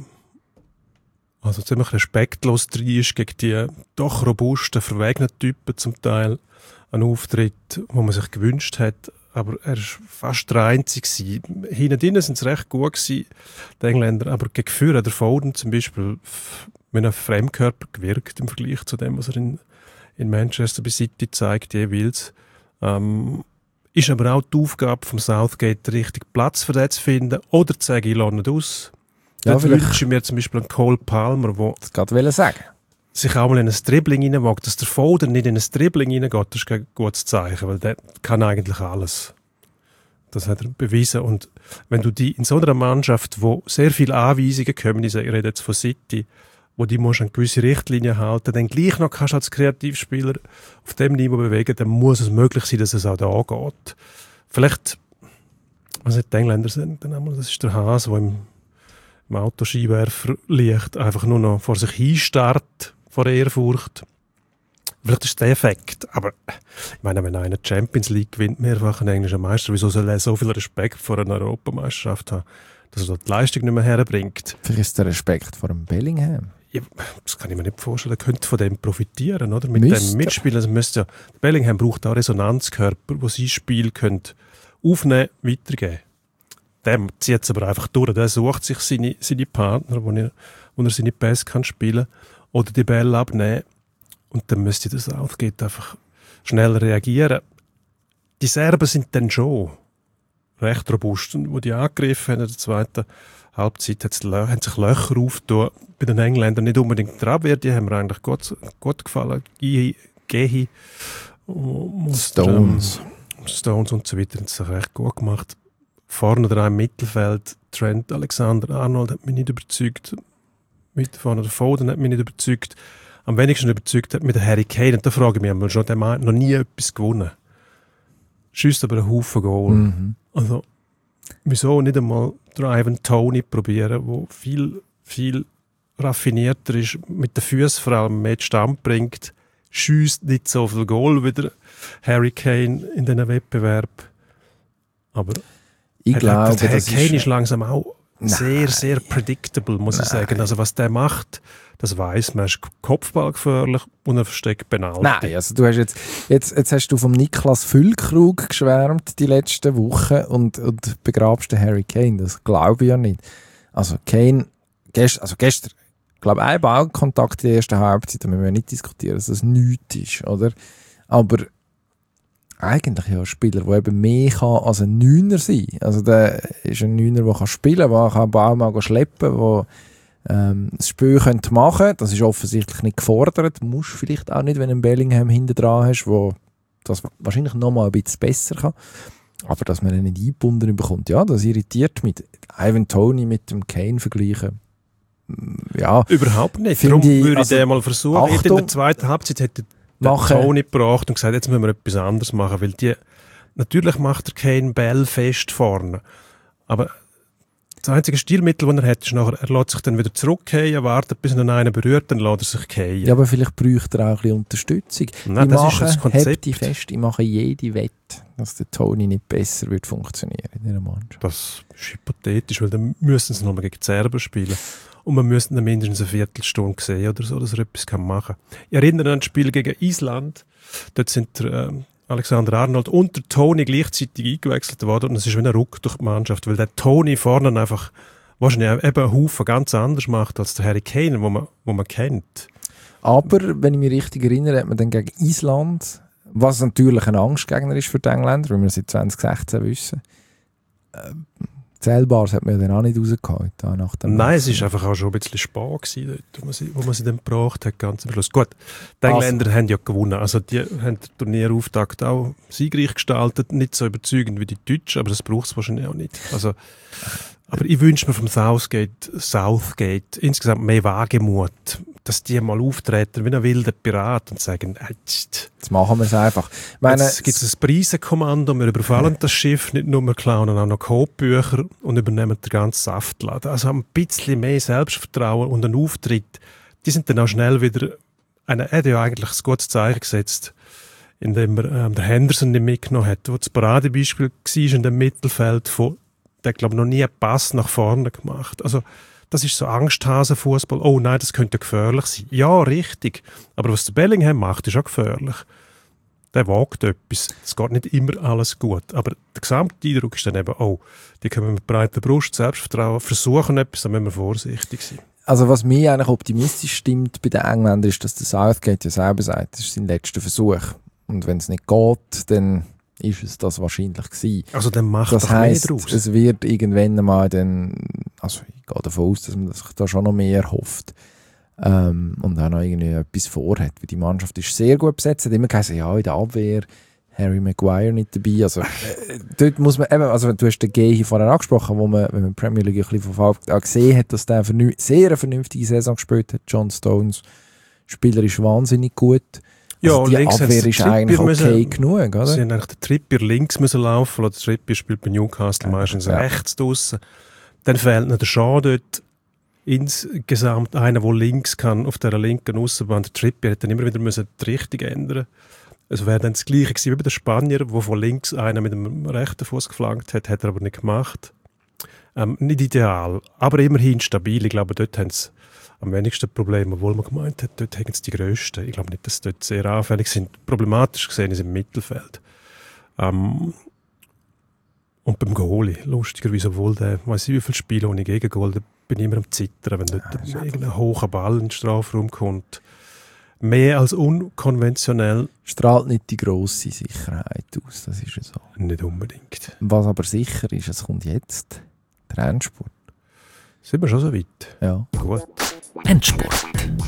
also ziemlich respektlos drin ist gegen die doch robusten, verwegenen Typen zum Teil. Ein Auftritt, wo man sich gewünscht hat, aber er war fast der Einzige gewesen. Hinten drin sind es recht gut gewesen, die Engländer, aber gegen Führer, der Foden zum Beispiel, mit einem Fremdkörper gewirkt im Vergleich zu dem, was er in, in Manchester bei City zeigt, jeweils. Ähm, ist aber auch die Aufgabe vom Southgate, den richtigen Platz für den zu finden. Oder zu sagen, ich lasse nicht aus. Ja, Dann vielleicht- wünsche ich mir zum Beispiel einen Cole Palmer, der Das wollte ich sagen. sich auch mal in ein Dribbling reinwagt. Dass der Foden nicht in ein Dribbling reingeht, das ist kein gutes Zeichen, weil der kann eigentlich alles. Das hat er bewiesen. Und wenn du die in so einer Mannschaft, wo sehr viele Anweisungen kommen, ich rede jetzt von City, wo die musst an gewisse Richtlinien halten, dann gleich noch kannst du als Kreativspieler auf dem Niveau bewegen, dann muss es möglich sein, dass es auch da geht. Vielleicht, was nicht die Engländer sind, dann einmal, das ist der Haas, der im, im Autoskiwerfer liegt, einfach nur noch vor sich hinstarrt, vor Ehrfurcht. Vielleicht ist das der Effekt, aber ich meine, wenn einer die Champions League gewinnt, mehrfach ein englischer Meister, wieso soll er so viel Respekt vor einer Europameisterschaft haben, dass er die Leistung nicht mehr herbringt? Vielleicht ist der Respekt vor dem Bellingham. Ja, das kann ich mir nicht vorstellen. Er könnte von dem profitieren, oder? Mit Müsste. dem Mitspielen. Also müsste ja, Bellingham braucht auch Resonanzkörper, die sein Spiel können aufnehmen, weitergeben. Der zieht es aber einfach durch. Der sucht sich seine, seine Partner, wo er, wo er seine Pässe kann spielen oder die Bälle abnehmen. Und dann müsste das Southgate einfach schnell reagieren. Die Serben sind dann schon recht robust. Und wo die angegriffen haben in der zweiten Halbzeit, hat's Lö- haben sich Löcher aufgetan. Bei den Engländern nicht unbedingt die Abwehr, die haben mir eigentlich gut, gut gefallen. Gehi, Gehi Stones. Ähm, Stones und so weiter haben es sich recht gut gemacht. Vorne dran im Mittelfeld, Trent Alexander-Arnold hat mich nicht überzeugt. Mit vorne der Foden hat mich nicht überzeugt. Am wenigsten überzeugt hat mich der Harry Kane. Und da frage ich mich einmal schon, der Mann hat noch nie etwas gewonnen. Schießt aber einen Haufen Goal. Mhm. Also, wieso nicht einmal Drive and Tony probieren, wo viel, viel raffinierter ist, mit den Füßen vor allem mehr Stand bringt, schießt nicht so viel Goal wie der Harry Kane in diesen Wettbewerb. Aber Ich glaube, der Harry das Kane ist, ist... langsam auch Nein. sehr, sehr predictable, muss ich sagen. Also was der macht, das weiss man. Er ist kopfballgefährlich und er versteckt Penalty. Nein, also du hast jetzt, jetzt, jetzt hast du vom Niklas Füllkrug geschwärmt die letzten Wochen und, und begrabst den Harry Kane. Das glaube ich ja nicht. Also Kane, gest, also gestern, ich glaube, ein Ballkontakt in der ersten Halbzeit, da müssen wir nicht diskutieren, dass das nichts ist, oder? Aber eigentlich ja ein Spieler, der eben mehr kann als ein Neuner sein. Also der ist ein Neuner, der kann spielen, der kann den Ball mal schleppen, der ähm, das Spiel könnte machen. Das ist offensichtlich nicht gefordert. Du musst vielleicht auch nicht, wenn du einen Bellingham hinten dran hast, der das wahrscheinlich noch mal ein bisschen besser kann. Aber dass man ihn nicht eingebunden bekommt, ja, das irritiert mich. Ivan Toney mit dem Kane vergleichen, ja. Überhaupt nicht. Darum ich, würde also, ich den mal versuchen. Achtung, in der zweiten Halbzeit hätte der Toney gebracht und gesagt, jetzt müssen wir etwas anderes machen, weil die, natürlich macht der Kane Ball fest vorne, aber das einzige Stilmittel, das er hat, ist nachher, er lässt sich dann wieder zurückgehen, wartet, bis er einen berührt, dann lässt er sich gehen. Ja, aber vielleicht bräuchte er auch ein bisschen Unterstützung. Nein, ich das mache, ist das Konzept. Hebt die fest, ich mache jede Wette, dass der Toney nicht besser wird funktionieren in dieser Mannschaft. Das ist hypothetisch, weil dann müssen sie nochmal gegen die Serben spielen. Und man müsste dann mindestens eine Viertelstunde sehen oder so, dass er etwas machen kann. Ich erinnere an das Spiel gegen Island. Dort sind der, äh, Alexander Arnold und der Toney gleichzeitig eingewechselt worden und es ist wie ein Ruck durch die Mannschaft, weil der Toney vorne einfach wahrscheinlich eben einen Haufen ganz anders macht als der Harry Kane, wo man, wo man kennt. Aber, wenn ich mich richtig erinnere, hat man dann gegen Island, was natürlich ein Angstgegner ist für die Engländer, wie wir seit zwanzig sechzehn wissen, äh, Zählbares hat man ja dann auch nicht rausgehauen. Nach dem Nein, es war einfach auch schon ein bisschen spät gewesen, dort, wo man sie, wo man sie dann gebraucht hat, ganz am Schluss. Gut, die Engländer also, haben ja gewonnen. Also die haben den Turnierauftakt auch siegreich gestaltet. Nicht so überzeugend wie die Deutschen, aber das braucht es wahrscheinlich auch nicht. Also, aber ich wünsche mir vom Southgate, Southgate insgesamt mehr Wagemut, dass die mal auftreten wie ein wilder Pirat und sagen, jetzt, jetzt machen wir es einfach. Ich meine, jetzt gibt es ein Preisenkommando, wir überfallen das Schiff, nicht nur wir klauen auch noch Codebücher und übernehmen den ganzen Saftladen. Also ein bisschen mehr Selbstvertrauen und ein Auftritt, die sind dann auch schnell wieder, eine, er hat ja eigentlich ein gutes Zeichen gesetzt, indem er ähm, der Henderson nicht mitgenommen hat, wo das Paradebeispiel war in dem Mittelfeld von, der hat glaube ich noch nie einen Pass nach vorne gemacht. Also das ist so Angsthasen-Fußball. Oh nein, das könnte gefährlich sein. Ja, richtig. Aber was der Bellingham macht, ist auch gefährlich. Der wagt etwas. Es geht nicht immer alles gut. Aber der gesamte Eindruck ist dann eben, oh, die können mit breiter Brust, Selbstvertrauen, versuchen etwas, dann müssen wir vorsichtig sein. Also was mich eigentlich optimistisch stimmt bei den Engländern, ist, dass der Southgate ja selber sagt, das ist sein letzter Versuch. Und wenn es nicht geht, dann ist es das wahrscheinlich gewesen. Also dann macht das doch heisst, mehr draus. Es wird irgendwann mal dann, also ich gehe davon aus, dass man sich da schon noch mehr hofft ähm, und auch noch irgendwie etwas vorhat, weil die Mannschaft ist sehr gut besetzt, hat immer gesagt, ja, in der Abwehr Harry Maguire nicht dabei, also äh, dort muss man eben, also du hast den G hier vorher angesprochen, wo man, wenn man Premier League ein bisschen verfolgt, auch gesehen hat, dass der eine sehr eine vernünftige Saison gespielt hat. John Stones, Spieler ist wahnsinnig gut. Ja, also die links Abwehr ist eigentlich okay müssen, genug, oder? Sie haben eigentlich den Trippier links müssen laufen, oder der Trippier spielt bei Newcastle ja, meistens ja. rechts draussen. Dann fehlt noch der Shaw dort insgesamt einer, der links kann, auf der linken Aussenbahn. Der Trippier hat dann immer wieder müssen die Richtung ändern. Es wäre dann das Gleiche gewesen wie bei den Spanier, wo von links einer mit dem rechten Fuß geflankt hat, hat er aber nicht gemacht. Ähm, nicht ideal, aber immerhin stabil. Ich glaube, dort haben sie am wenigsten Probleme, obwohl man gemeint hat, dort haben sie die grössten. Ich glaube nicht, dass sie dort sehr anfällig sind. Problematisch gesehen ist im Mittelfeld. Ähm, und beim Goalie, lustigerweise, obwohl der, ich weiss nicht, wie viele Spiele ohne Gegengoal, da bin ich immer am Zittern, wenn dort ja, irgendein hoher Ball in den Strafraum kommt. Mehr als unkonventionell. Strahlt nicht die grosse Sicherheit aus, das ist ja so. Nicht unbedingt. Was aber sicher ist, es kommt jetzt der Endspurt. Sind wir schon so weit? Ja. Gut. Endspurt.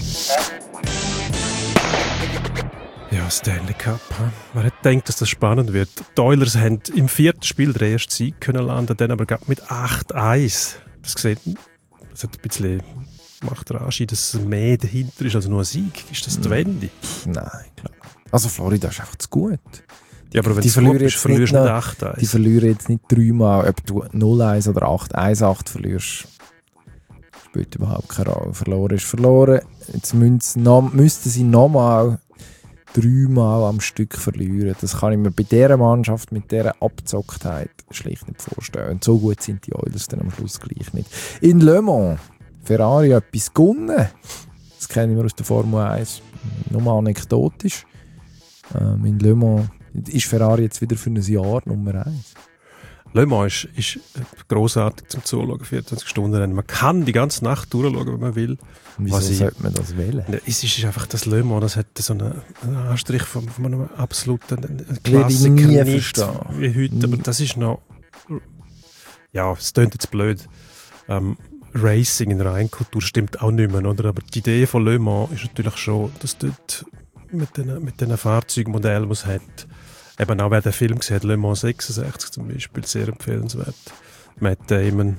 Ja, Stanley Cup. He? Man hat gedacht, dass das spannend wird. Die Oilers haben im vierten Spiel den ersten Sieg können landen, dann aber mit acht eins. Das sieht, das hat ein bisschen, macht der Anschein, dass mehr dahinter ist als nur ein Sieg. Ist das die Wende? Nein, klar. Also Florida ist einfach zu gut. Ja, aber wenn die du gut bist, verlierst du nicht acht eins. Die verlieren jetzt nicht dreimal, ob du null eins oder acht eins acht verlierst. Spielt überhaupt keine Rolle. Verloren ist verloren. Jetzt müssten sie nochmal dreimal am Stück verlieren. Das kann ich mir bei dieser Mannschaft mit dieser Abzocktheit schlicht nicht vorstellen. Und so gut sind die Oilers dann am Schluss gleich nicht. In Le Mans, Ferrari etwas gewonnen. Das kennen wir aus der Formel eins. Nur anekdotisch. Ähm, in Le Mans ist Ferrari jetzt wieder für ein Jahr Nummer eins. Le Mans ist, ist grossartig zum Zuschauen, vierundzwanzig Stunden Rennen. Man kann die ganze Nacht durchschauen, wenn man will. Wieso Was sollte man das wählen? Es ist einfach das Le Mans, das hat so einen, einen Anstrich von, von einem absoluten Klassiker, nie nicht verstehen. wie heute, Nie. aber das ist noch, ja, es klingt jetzt blöd, ähm, Racing in Reinkultur stimmt auch nicht mehr, oder? Aber die Idee von Le Mans ist natürlich schon, dass dort mit den, mit den Fahrzeugmodellen, die es hat, Eben auch wer den Film gesehen hat, Le Mans sechsundsechzig zum Beispiel, sehr empfehlenswert. Matt Damon,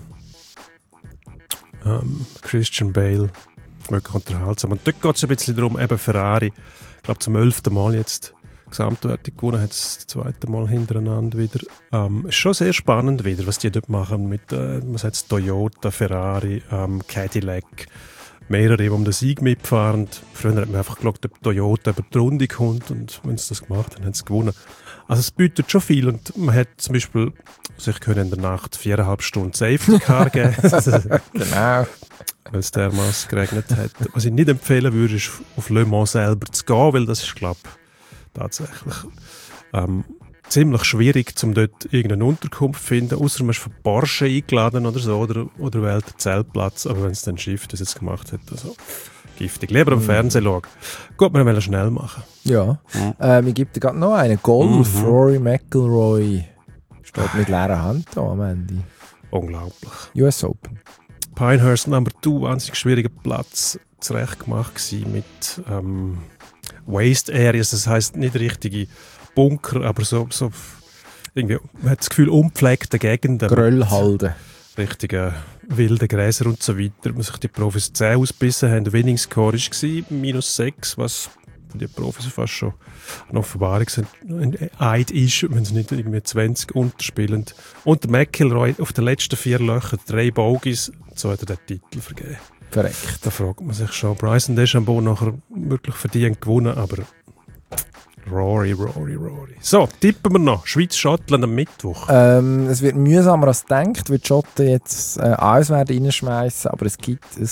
ähm, Christian Bale, wirklich unterhaltsam. Und dort geht es ein bisschen darum, eben Ferrari, ich glaube zum elften Mal jetzt gesamtwertig gewonnen, hat es das zweite Mal hintereinander wieder. Ähm, ist schon sehr spannend wieder, was die dort machen mit, äh, was heißt Toyota, Ferrari, ähm, Cadillac, mehrere, die um den Sieg mitfahren. Früher hat man einfach geschaut, ob Toyota über die Runde kommt und wenn sie das gemacht haben, haben sie gewonnen. Also es bietet schon viel und man hat zum Beispiel, also ich kann in der Nacht viereinhalb Stunden Safety Car geben. Genau. Weil es dermaßen geregnet hat. Was ich nicht empfehlen würde, ist auf Le Mans selber zu gehen, weil das ist, glaube ich, tatsächlich ähm, ziemlich schwierig, um dort irgendeine Unterkunft zu finden, außer man ist von Porsche eingeladen oder so, oder, oder wählt einen Zeltplatz, aber wenn es dann Schiff das jetzt gemacht hat, also giftig. Lieber am Mhm. Fernsehen schauen. Gut, wir wollen schnell machen. Ja. Ähm, ich gebe dir gerade noch einen. Golf, Mhm. Rory McIlroy. Steht mit leerer Hand da am Ende. Unglaublich. U S Open. Pinehurst Number zwei, wahnsinnig schwieriger Platz, zurecht gemacht gewesen mit ähm, Waste Areas, das heisst nicht richtige Bunker, aber so, so irgendwie, man hat das Gefühl, unpflegte Gegenden. Gröll halten. Richtige wilde Gräser und so weiter, wo sich die Profis zäh ausbissen haben. Der Winning Score war minus sechs, was für die Profis fast schon eine Offenbarung sind. Ein Eid ist, wenn sie nicht irgendwie zwanzig unterspielen. Und der McIlroy auf den letzten vier Löchern drei Bogies, so hat er den Titel vergeben. Verreckt. Da fragt man sich schon, Bryson DeChambeau nachher wirklich verdient gewonnen, aber Rory, Rory, Rory. So, tippen wir noch. Schweiz-Schottland am Mittwoch. Ähm, es wird mühsamer als gedacht, weil die Schotten jetzt äh, alles werden reinschmeißen, aber es gibt ein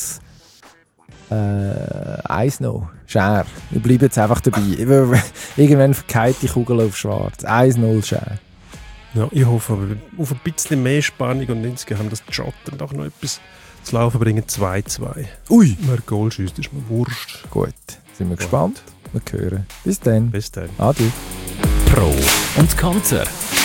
äh, eins noch. Schär. Wir bleiben jetzt einfach dabei. Irgendwann verkeilt die Kugel auf schwarz. eins null Schär. Ja, ich hoffe aber auf ein bisschen mehr Spannung und insgesamt, dass die Schotten doch noch etwas zu laufen bringen. zwei zwei. Ui! Wer Goal schießt, ist mir wurscht. Gut, sind wir gespannt. Wir hören. Bis dann. Bis dann. Adi. Pro und Konter.